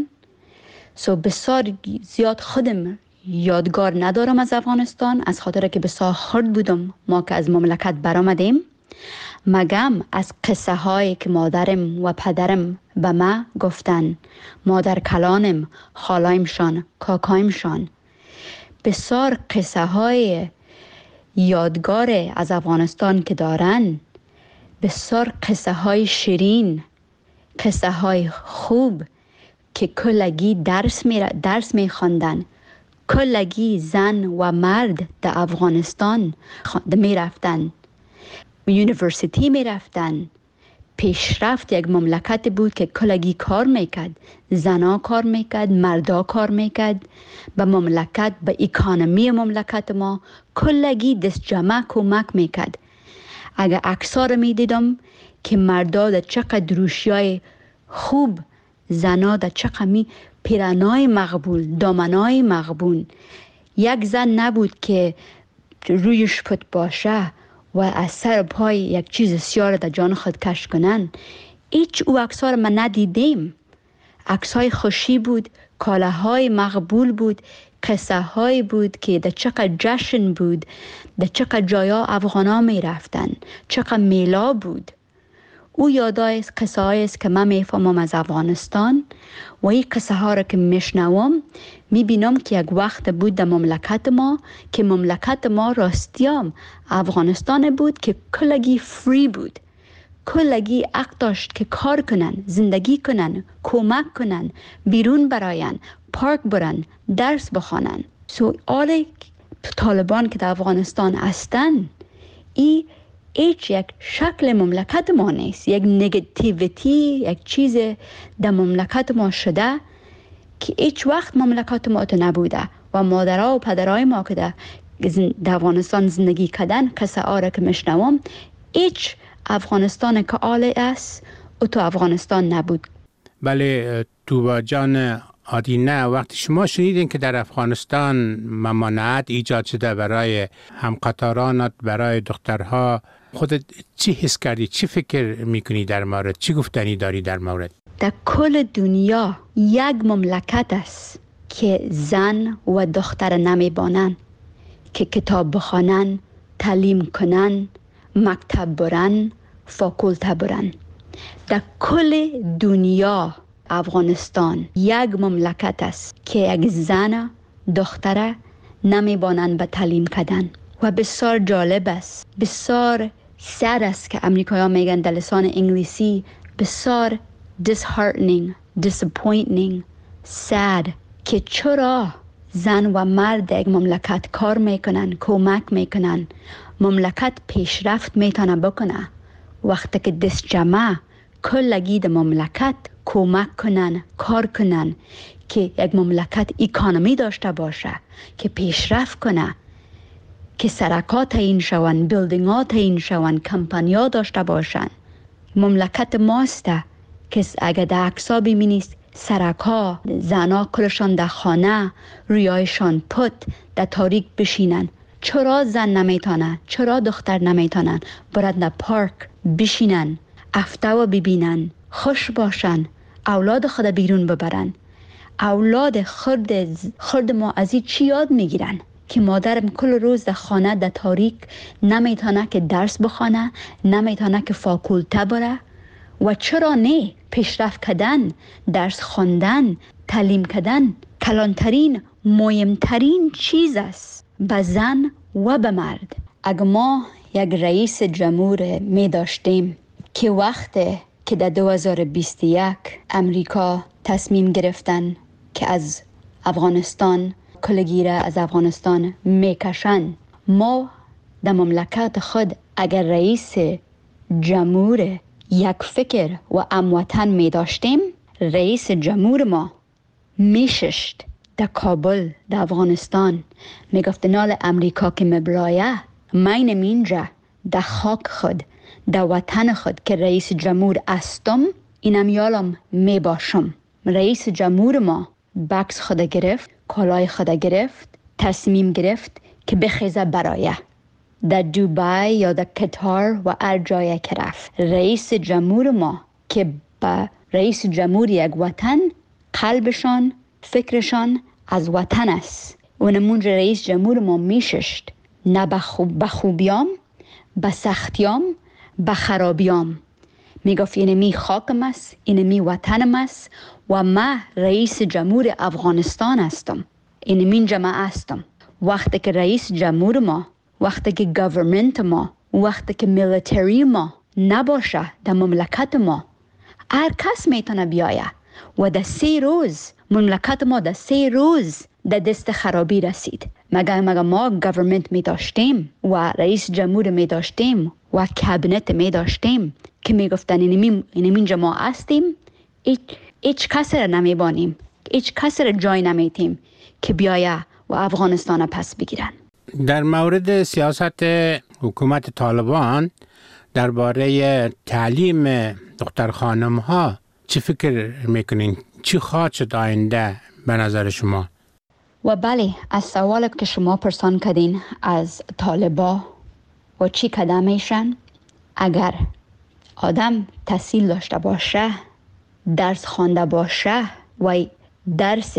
سو بسیار زیاد خودم یادگار ندارم از افغانستان، از خاطر که بسیار خرد بودم ما که از مملکت برآمدیم. مگم از قصه هایی که مادرم و پدرم به ما گفتن، مادر کلانم، خالایمشان، کاکایمشان، بسیار قصه های یادگار از افغانستان که دارن، بسیار قصه های شیرین، قصه های خوب که کلگی درس می درس می خواندن. کلگی زن و مرد در افغانستان می رفتن، یونیورسیتی می رفتن. پیشرفت یک مملکت بود که کلگی کار میکرد، زنا کار میکرد، مردا کار میکرد. به مملکت، به اکانومی مملکت ما کلگی دست جمع کمک میکرد. اگر عکس‌ها رو میدیدم که مردا در چقدر روشیای خوب، زنا در چقدر می پیرنای مقبول، دامنای مقبول. یک زن نبود که رویش پت باشه و از سر پای یک چیز سیاه در جان خود کش کنن. هیچ او عکس‌ها رو من ندیدیم. عکس‌های خوشی بود، کالاهای مقبول بود، قصه های بود که در چقدر جشن بود، در چقدر جایا افغانا می رفتن، چقدر میلا بود. او یادای است، قصه های است که من میفهمم از افغانستان و این قصه ها را که میشنوم میبینم که یک وقت بود در مملکت ما که مملکت ما راستیام افغانستان بود که کلگی فری بود، کلگی حق داشت که کار کنن، زندگی کنن، کمک کنن، بیرون براین، پارک برن، درس بخوانن. سو آل طالبان که در افغانستان هستن، ای هیچ یک شکل مملکت ما نیست، یک نگاتیویتی، یک چیز در مملکت ما شده که هیچ وقت مملکت ما تو نبوده. و مادرها و پدرهای ما که در افغانستان زندگی کردن، قصه آره که میشنوم، هیچ افغانستان که آله است او تو افغانستان نبود. بله توبا جان آدینه، وقتی شما شنیدین که در افغانستان ممانعت ایجاد شده برای همقطارانت، برای دخترها، خودت چی حس کردی؟ چی فکر میکنی در مورد؟ چی گفتنی داری در مورد؟ در کل دنیا یک مملکت است که زن و دختر نمیبانن که کتاب بخوانن، تعلیم کنن، مکتب برن، فاکولته برن. در کل دنیا افغانستان یک مملکت است که یک زن دختر نمیبانن به تعلیم کردن. و بسیار جالب است، بسیار سر است که امریکایی‌ها میگن در لسان انگلیسی، بسیار disheartening, disappointing, sad که چرا زن و مرد یک مملکت کار میکنن، کمک میکنن، مملکت پیشرفت میتونه بکنه، وقتی که دست جمع کلگی در مملکت کمک کنن، کار کنن که یک مملکت اکانومی داشته باشه، که پیشرفت کنه، که سرکات این شون، بیلدینگات این شون، کمپانیا داشته باشن. مملکت ماسته که اگر در عکس‌ها ببینید سرکا، زنا کلشان در خانه، رویایشان پت در تاریک بشینن. چرا زن نمیتونن؟ چرا دختر نمیتونن برد در پارک بشینن، افته و ببینن، خوش باشن، اولاد خود بیرون ببرن؟ اولاد خرد خرد ما از این چی یاد میگیرن؟ که مادرم کل روز در خانه در تاریک نمیتونه که درس بخونه، نمیتونه که فاکولته بره. و چرا نه؟ پیشرفت کردن، درس خواندن، تعلیم کردن کلانترین، مهمترین چیز است به زن و به مرد. اگر ما یک رئیس جمهور می داشتیم که وقتی که در دو هزار و بیست و یک امریکا تصمیم گرفتن که از افغانستان کلگیره از افغانستان میکشن، ما در مملکت خود اگر رئیس جمهور یک فکر و اموطن می داشتیم، رئیس جمهور ما میششت در کابل در افغانستان، میگفت نال امریکا که مبلایه مینم اینجا در خاک خود، در وطن خود که رئیس جمهور استم، اینم یالم می باشم. رئیس جمهور ما بکس خود گرفت، کالای خود گرفت، تصمیم گرفت که بخیزه برایه در دوبای یا در قطر و هر جای که رفت، رئیس جمهور ما که با رئیس جمهور یک وطن قلبشان فکرشان از وطن است و نمونج رئیس جمهور ما میششت نه به خوبیام به سختیام به خرابیام میگفت اینمی خاکم است اینمی وطنم است و ما رئیس جمهور افغانستان هستم اینمی جماعه هستم. وقتی که رئیس جمهور ما وقتی که گورنمنت ما وقتی که میلیتری ما نباشه در مملکت ما هر کس میتونه بیایه و در سه روز مملکت ما در سه روز در دست خرابی رسید. مگر مگر ما گورنمنت می داشتیم و رئیس جمهور می داشتیم و کابینت می داشتیم که می گفتن اینمی اینمی ما هستیم، هیچ هیچ کسی را نمی بانیم، هیچ کسی را جای نمیتیم که بیایه و افغانستان پس بگیرن. در مورد سیاست حکومت طالبان درباره تعلیم دختر خانم ها چی فکر میکنین؟ چی خواهد شد آینده به نظر شما؟ و بله، از سوال که شما پرسان کردین از طالبا و چی قدم میشن، اگر آدم تحصیل داشته باشه، درس خوانده باشه و درس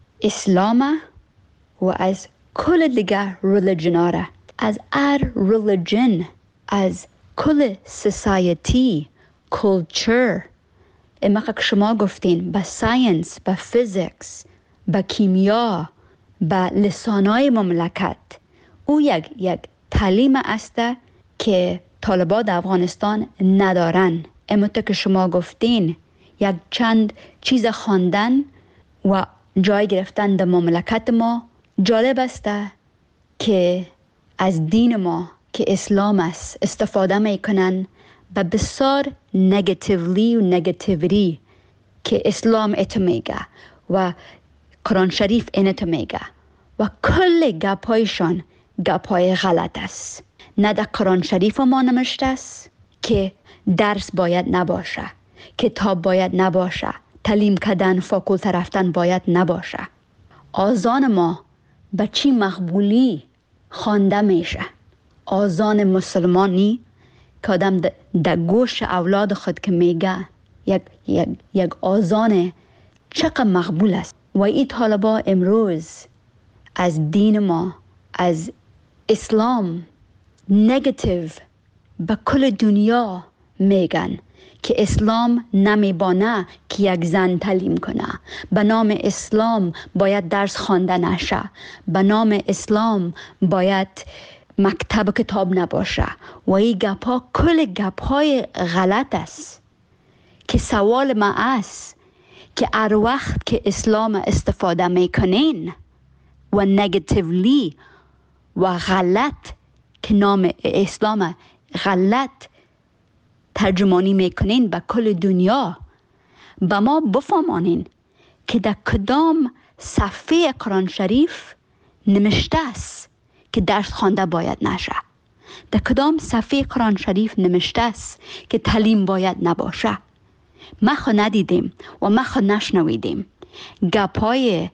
اسلام و از کل دیگر ریلیجن، از هر ریلیجن، از کل سوسایتی، کلچر، اما که شما گفتین با ساینس، با فیزیکس، با کیمیا، با لسانای مملکت، او یک یک تعلیم است که طالبان در افغانستان ندارن. اما که شما گفتین یک چند چیز خواندن و جای گرفتن در مملکت ما. جالب است که از دین ما که اسلام است استفاده میکنن به بسیار نگاتیولی و نگاتیویتی که اسلام ات میگه و قرآن شریف اینت میگه و کل گپایشان گپای غلط است. نه در قرآن شریف ما نمشته است که درس باید نباشه، کتاب باید نباشه، تعلیم کردن فاکولته رفتن باید نباشه. آذان ما به چی مقبولی خوانده میشه؟ آذان مسلمانی که آدم در گوش اولاد خود که میگه یک, یک, یک آذان چقدر مقبول است. و این طالبا امروز از دین ما، از اسلام نگاتیو به کل دنیا میگن که اسلام نمیبانه که یک زن تعلیم کنه، به نام اسلام باید درس خوانده نشه، به نام اسلام باید مکتب کتاب نباشه و این گپا کل گپای غلط است. که سوال ما است که هر وقت که اسلام استفاده میکنین و نگاتیولی و غلط که نام اسلام غلط ترجمانی میکنین به کل دنیا، به ما بفهمانین که در کدام صفحه قرآن شریف نمشته است که درس خوانده باید نشه، در کدام صفحه قرآن شریف نمشته است که تعلیم باید نباشه. ما خو ندیدیم و ما خو نشنویدیم. گپای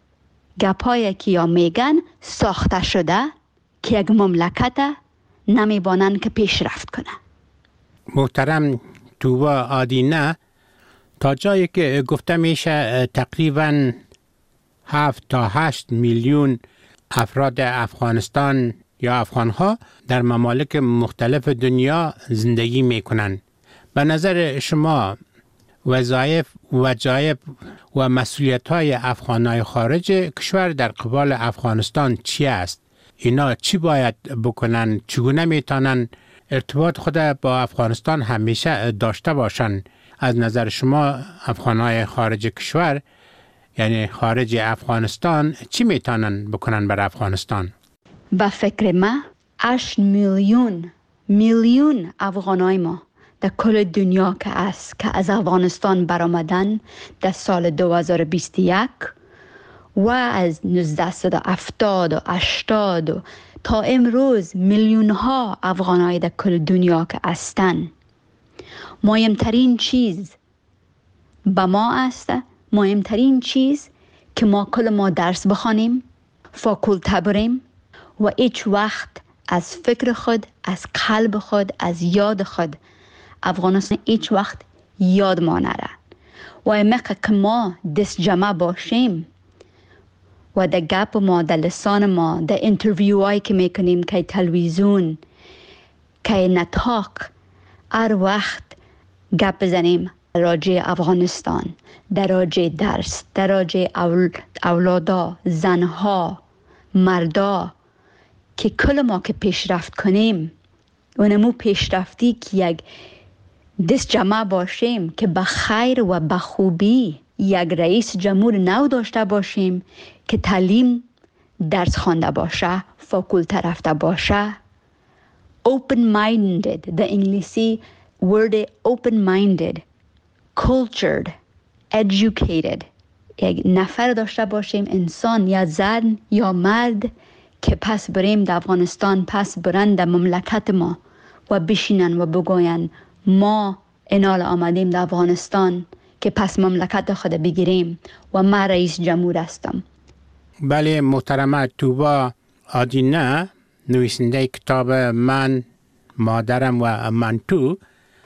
گپای که یا میگن ساخته شده که یک مملکت نمیبانن که پیشرفت کنه. محترم توبا آدینه، تا جایی که گفته میشه تقریباً هفت تا هشت میلیون افراد افغانستان یا افغانها در ممالک مختلف دنیا زندگی میکنن. به نظر شما وظایف وظایف و مسئولیت های افغانای خارج کشور در قبال افغانستان چی است؟ اینا چی باید بکنن؟ چگونه میتونن ارتباط خود با افغانستان همیشه داشته باشن؟ از نظر شما افغانای خارج کشور، یعنی خارج افغانستان، چی میتونن بکنن بر افغانستان؟ با فکر ما هشت میلیون میلیون افغانای ما در کل دنیا که است که از افغانستان برآمدن در سال دو هزار و بیست و یک و از نوزده هفتاد و هشتاد و تا امروز میلیون ها افغانای در کل دنیا که هستن. مهمترین چیز با ما است، مهمترین چیز که ما کل ما درس بخوانیم، فاکولته بریم و هیچ وقت از فکر خود، از قلب خود، از یاد خود افغانستان هیچ وقت یاد ما نره. و امکه که ما دست جمع باشیم و در گپ ما، در لسان ما، در انترویو هایی که میکنیم، که تلویزیون، که نطاق، هر وقت گپ بزنیم راجع افغانستان، در راجع درس، در راجع اول، اولادا، زنها، مردا، که کل ما که پیشرفت کنیم، اونمو پیشرفتی که یک دست جمع باشیم که به خیر و به خوبی یک رئیس جمهور نو داشته باشیم که تعلیم درس خوانده باشه، فاکولته رفته باشه، open minded، در انگلیسی word open minded، cultured، educated، یک نفر داشته باشیم، انسان یا زن یا مرد که پس بریم در افغانستان، پس برند در مملکت ما و بشینن و بگوین ما انال آمدیم در افغانستان که پس مملکت خود بگیریم و من رئیس جمهور هستم. بله محترمه توبا آدینه، نویسنده کتاب من، مادرم و من تو،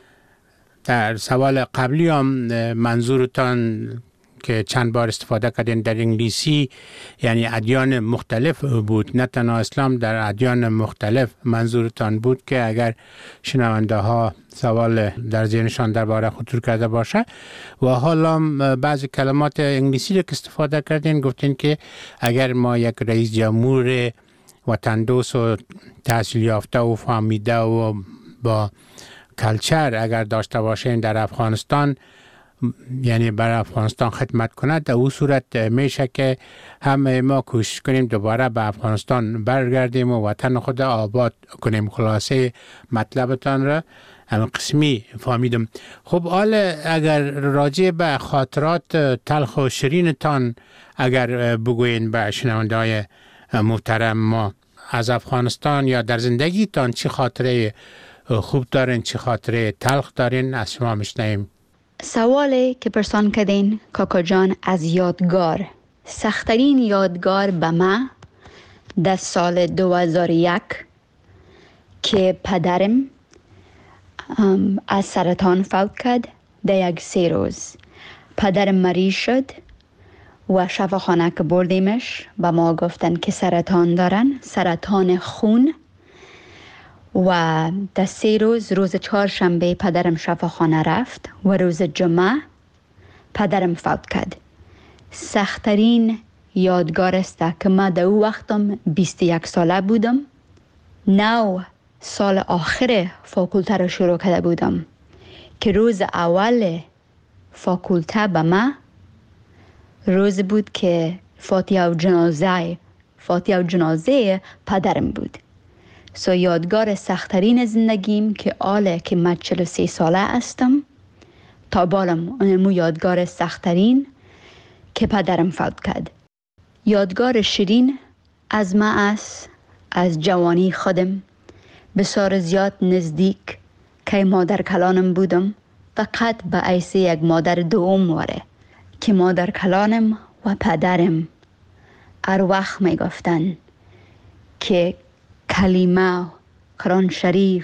در سوال قبلی هم منظورتان که چند بار استفاده کردین در انگلیسی یعنی ادیان مختلف بود، نه تنها اسلام، در ادیان مختلف منظورتان بود که اگر شنونده ها سوال در ذهنشان درباره خطور کرده باشه. و حالا بعضی کلمات انگلیسی رو که استفاده کردین، گفتین که اگر ما یک رئیس جمهور وطن دوست و تحصیل یافته و فهمیده و با کلچر اگر داشته باشین در افغانستان، یعنی برای افغانستان خدمت کند، در اون صورت میشه که همه ما کوشش کنیم دوباره به افغانستان برگردیم و وطن خود آباد کنیم. خلاصه مطلبتان را همه قسمی فهمیدم. خب حالا اگر راجع به خاطرات تلخ و شیرینتان اگر بگوین به شنونده های محترم ما از افغانستان یا در زندگیتان، چه خاطره خوب دارین، چه خاطره تلخ دارین، از شما میشنویم. سوالی که پرسان کردین کاکا جان از یادگار، سخترین یادگار به من در سال دو هزار و یک که پدرم از سرطان فوت کرد. در یک سه روز پدرم مریض شد و شفاخانه که بردیمش به ما گفتن که سرطان دارن، سرطان خون. و در سه روز، روز چهارشنبه پدرم شفاخانه رفت و روز جمعه پدرم فوت کرد. سخترین یادگار است که من در او وقتم بیست و یک ساله بودم، نو سال آخر فاکولته رو شروع کرده بودم که روز اول فاکولته به من روز بود که فاتحه و جنازه فاتحه و جنازه پدرم بود. سو یادگار سخترین زندگیم که آله که من چهل و سه ساله هستم تا بالم، اونمو یادگار سخترین که پدرم فوت کرد. یادگار شیرین از من است از جوانی خودم، بسیار زیاد نزدیک که مادر کلانم بودم، فقط به حیث یک مادر دوم واره که مادر کلانم و پدرم هر وقت می گفتن که کلمه، قرآن شریف،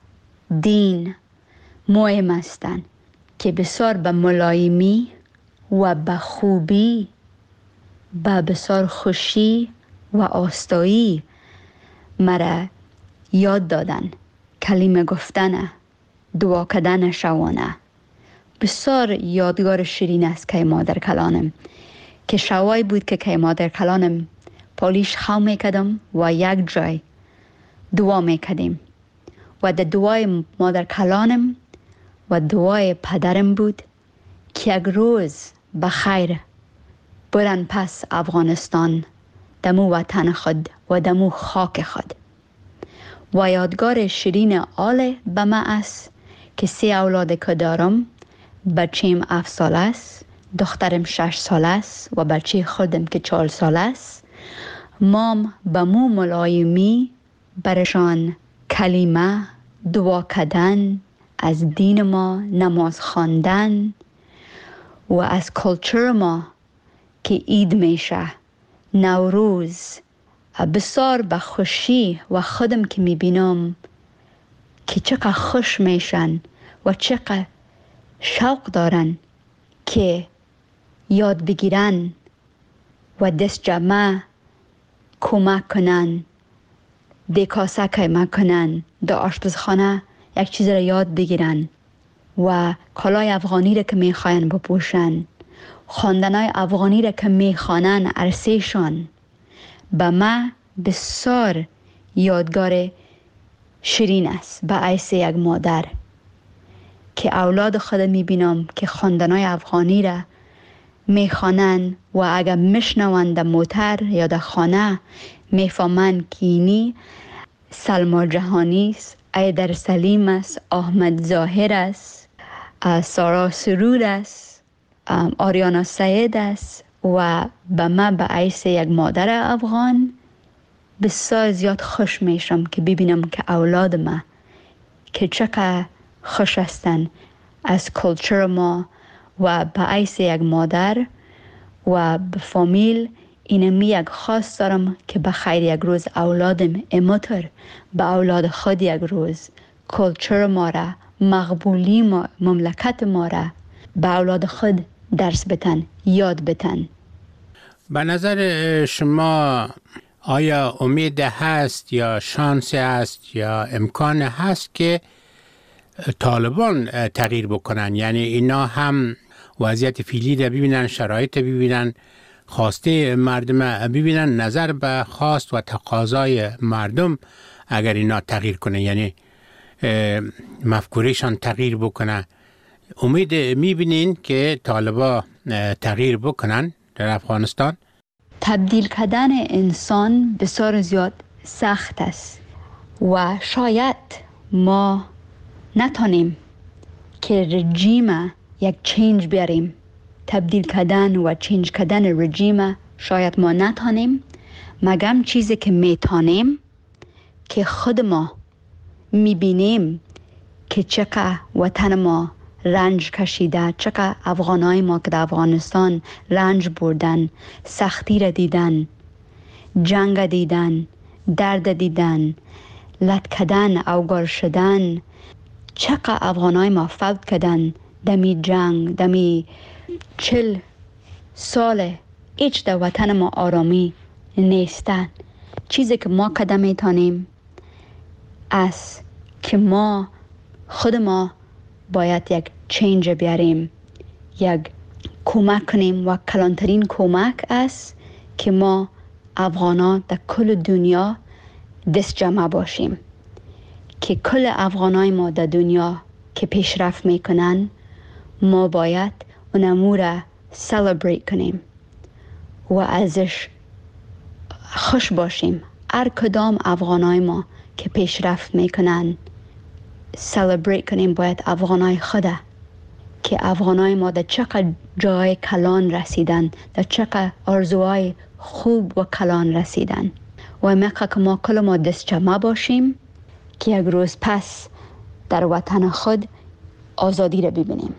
دین مهم هستند که بسیار به ملایمی و به خوبی، به بسیار خوشی و آستایی مرا یاد دادن. کلمه گفتن، دعا کردن شوانه بسیار یادگار شیرین است که مادر کلانم، که شوای بود که که مادر کلانم پالیش خو میکدم و یک جای دعا میکدیم و در دعای مادر کلانم و دعای پدرم بود که یک روز بخیر برن پس افغانستان، دمو وطن خود و دمو خاک خود. و یادگار شیرین آله به من است که سه اولاد که دارم، بچیم هفت سال است، دخترم شش سال است و بچه خودم که چهار سال است. مام به مو ملایمی برشان کلمه، دعا کردن، از دین ما نماز خواندن و از کلچر ما که عید میشه، نوروز، بسیار به خوشی و خودم که میبینم که چقدر خوش میشن و چقدر شوق دارن که یاد بگیرن و دست جمع کمک کنن، دکاسه کمک کنن، در آشپزخانه یک چیز را یاد بگیرن و کالای افغانی را که میخواین بپوشن، خواندنای افغانی را که میخوانن عرصهشان. به من بسیار یادگار شیرین است به حیث یک مادر که اولاد خود میبینم که خواندنای افغانی را میخوانن و اگر میشنون در موتر یا در خانه میفهمن که اینی سلما جهانی است، ایدر سلیم است، احمد ظاهر است، سارا سرور است، آریانا سید است و به من به حیث یک مادر افغان بسیار زیاد خوش میشم که ببینم که اولاد ما که چقدر خوش هستن از کلچر ما و به حیث یک مادر و به فامیل. اینمی یک خواست دارم که به خیر یک روز اولادم امتر به اولاد خود یک روز کلچر ما را، مقبولی ما، مملکت ما را به اولاد خود درس بتن، یاد بتن. به نظر شما آیا امید هست یا شانس هست یا امکان هست که طالبان تغییر بکنن؟ یعنی اینا هم وضعیت فعلی را ببینن، شرایط ببینن، خواسته مردم ببینن، نظر به خواست و تقاضای مردم اگر اینا تغییر کنه، یعنی مفکورشان تغییر بکنه. امید میبینین که طالبا تغییر بکنن در افغانستان؟ تبدیل کردن انسان بسیار زیاد سخت است و شاید ما نتونیم که رژیم یک چینج بیاریم. تبدیل کردن و چینج کردن رژیم شاید ما نتونیم، مگم چیزی که میتونیم که خود ما میبینیم که چقدر وطن ما رنج کشیده، چقدر افغانای ما که در افغانستان رنج بردن، سختی را دیدن، جنگ دیدن، درد دیدن، لط کردن، اوگار شدن، چقدر افغانای ما فوت کردن دمی جنگ، دمی چل سال هیچ در وطن ما آرامی نیستن. چیزی که ما قدم میتونیم است که ما خود ما باید یک چینج بیاریم، یک کمک کنیم و کلانترین کمک است که ما افغانا در کل دنیا دست جمع باشیم، که کل افغانای ما در دنیا که پیشرفت میکنن ما باید اونمو را سلبریت کنیم و ازش خوش باشیم. هر کدام افغانای ما که پیشرفت میکنن سلبریت کنیم. باید افغانای خوده که افغانای ما در چقدر جای کلان رسیدن، در چقدر آرزوهای خوب و کلان رسیدن و میخواه که ما کل ما دست جمع باشیم که یک روز پس در وطن خود آزادی را ببینیم.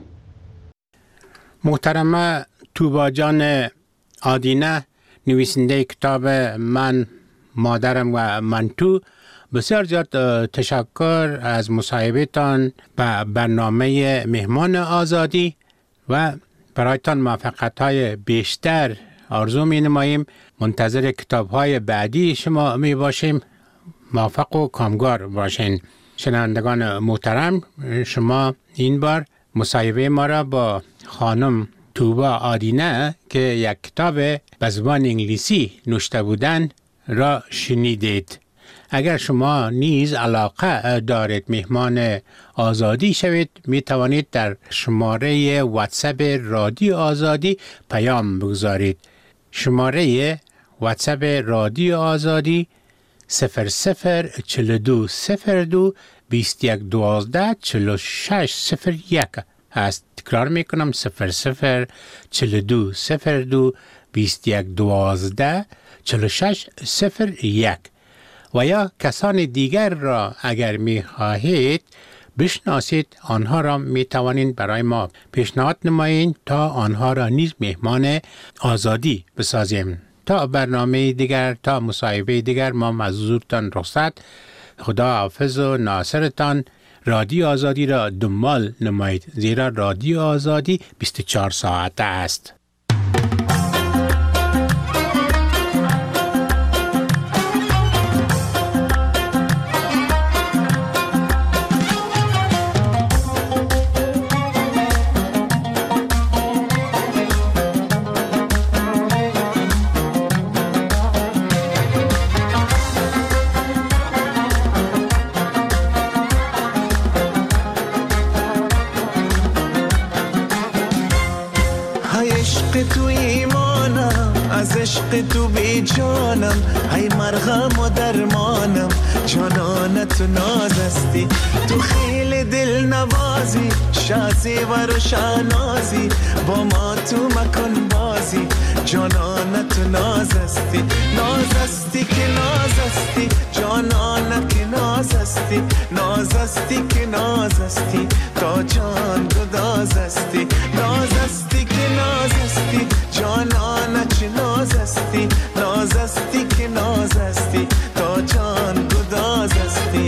محترمه توبا جان آدینه، نویسنده کتاب من، مادرم و من تو، بسیار زیاد تشکر از مصاحبه‌تان به برنامه مهمان آزادی و برایتان موفقیت‌های بیشتر آرزو می‌نماییم. منتظر کتاب‌های بعدی شما می باشیم. موفق و کامگار باشین. شنوندگان محترم، شما این بار مصاحبه ما را با خانم توبا آدینه که یک کتاب به زبان انگلیسی نوشته بودند را شنیدید. اگر شما نیز علاقه دارید مهمان آزادی شوید، می توانید در شماره واتساپ رادیو آزادی پیام بگذارید. شماره واتساپ رادیو آزادی صفر صفر چل دو صفر دو بیست یک دوازده چل و شش صفر یک است. تکرار میکنم صفر صفر چل دو صفر دو بیست یک دوازده چل و شش صفر یک. و یا کسان دیگر را اگر می خواهید بشناسید، آنها را می توانید برای ما پیشنهاد نمایید تا آنها را نیز مهمان آزادی بسازیم. تا برنامه دیگر، تا مصاحبه دیگر ما از حضورتان رخصت. خدا حافظ و ناصرتان. رادیو آزادی را دنبال نمایید، زیرا رادیو آزادی بیست و چهار ساعته است. عشق تو بی جانم، ای مرهم و درمانم، جانانت نازستی، تو خیلی دل نوازی، شازی و روشنازی، با ما تو مکن بازی، جانانت نازستی، نازستی که نازستی، جانانت نازستی، نازستی که نازستی، تا جان گدازستی، نازستی که نازستی، جانانت نازستی، نازستی که نازستی، تا جان گدازستی.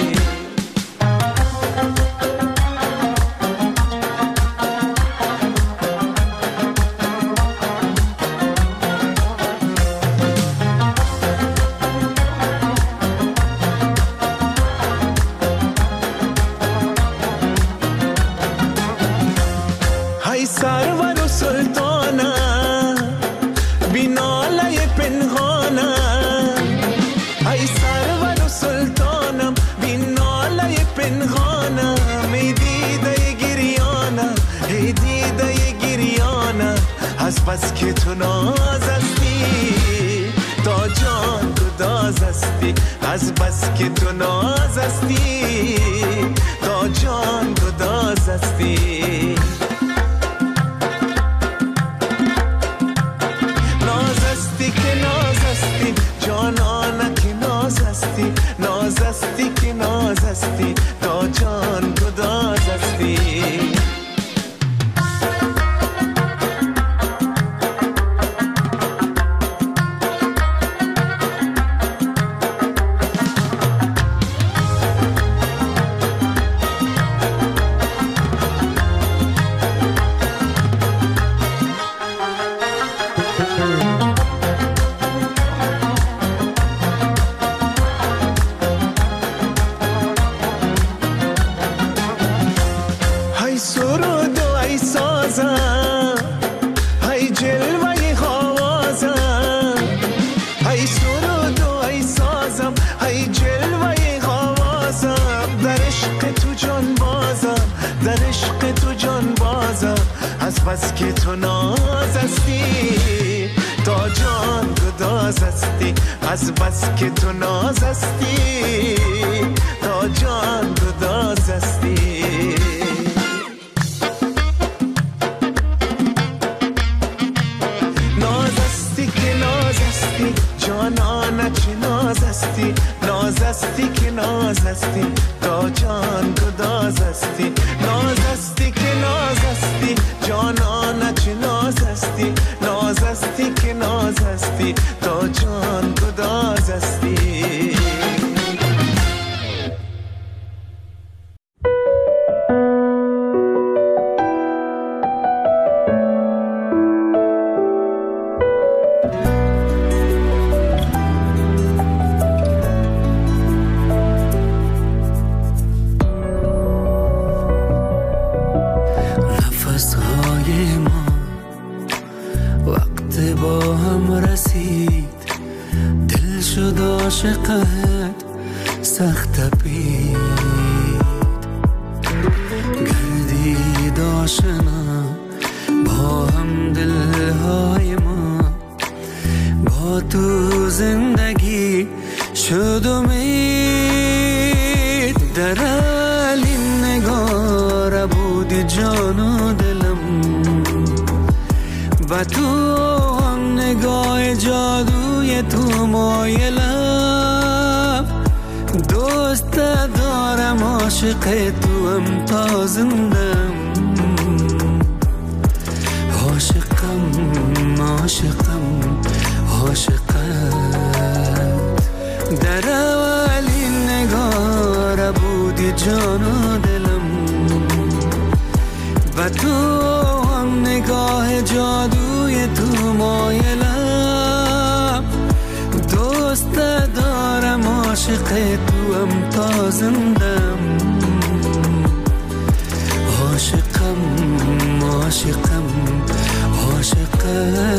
های سرور و سلطانم، بی ناله پنهانم، ای سرور و سلطانم، بی ناله پنهانم، ای دیده گریانم، ای دیده گریانم، از بس که تو نازستی، تا جان گدازستی، از بس که تو نازستی، تا جان گدازستی. نازستی که نازستی، جانانه که نازستی، نازستی که نازستی، تا جان گدازستی. های سرود و ای سازم، های جلوه خوازم، های سرود و ای سازم، های جلوه خوازم، در عشق تو جان بازم، در عشق تو جان بازم، از بس که تو نازستی، تا جان گدازستی، از بس که تو نازستی، تا جان گدازستی. نازستی که نازستی، جانانه چه نازستی، نازستی که نازستی، تا جان گدازستی، نازستی که نازستی، جانانه چه نازستی، نازستی که نازستی، تا جان گدازستی. نفس‌های ما وقت با هم رسید، دل شد عاشقت سخت تپید، گردید آشنا با هم دلهای ما، با تو زندگی شد امید، در این نگار بودی جان و دلم، و تو آن نگاه جادوی تو مایلم، دوست دارم عاشق تو هم تا زندم، عاشقم عاشقم عاشقت در اولین نگاه بودی جان و دلم و تو هم نگاه جادوی تو مایلم دوست دارم عاشق تو هم تا زندم عاشقم عاشقم عاشقم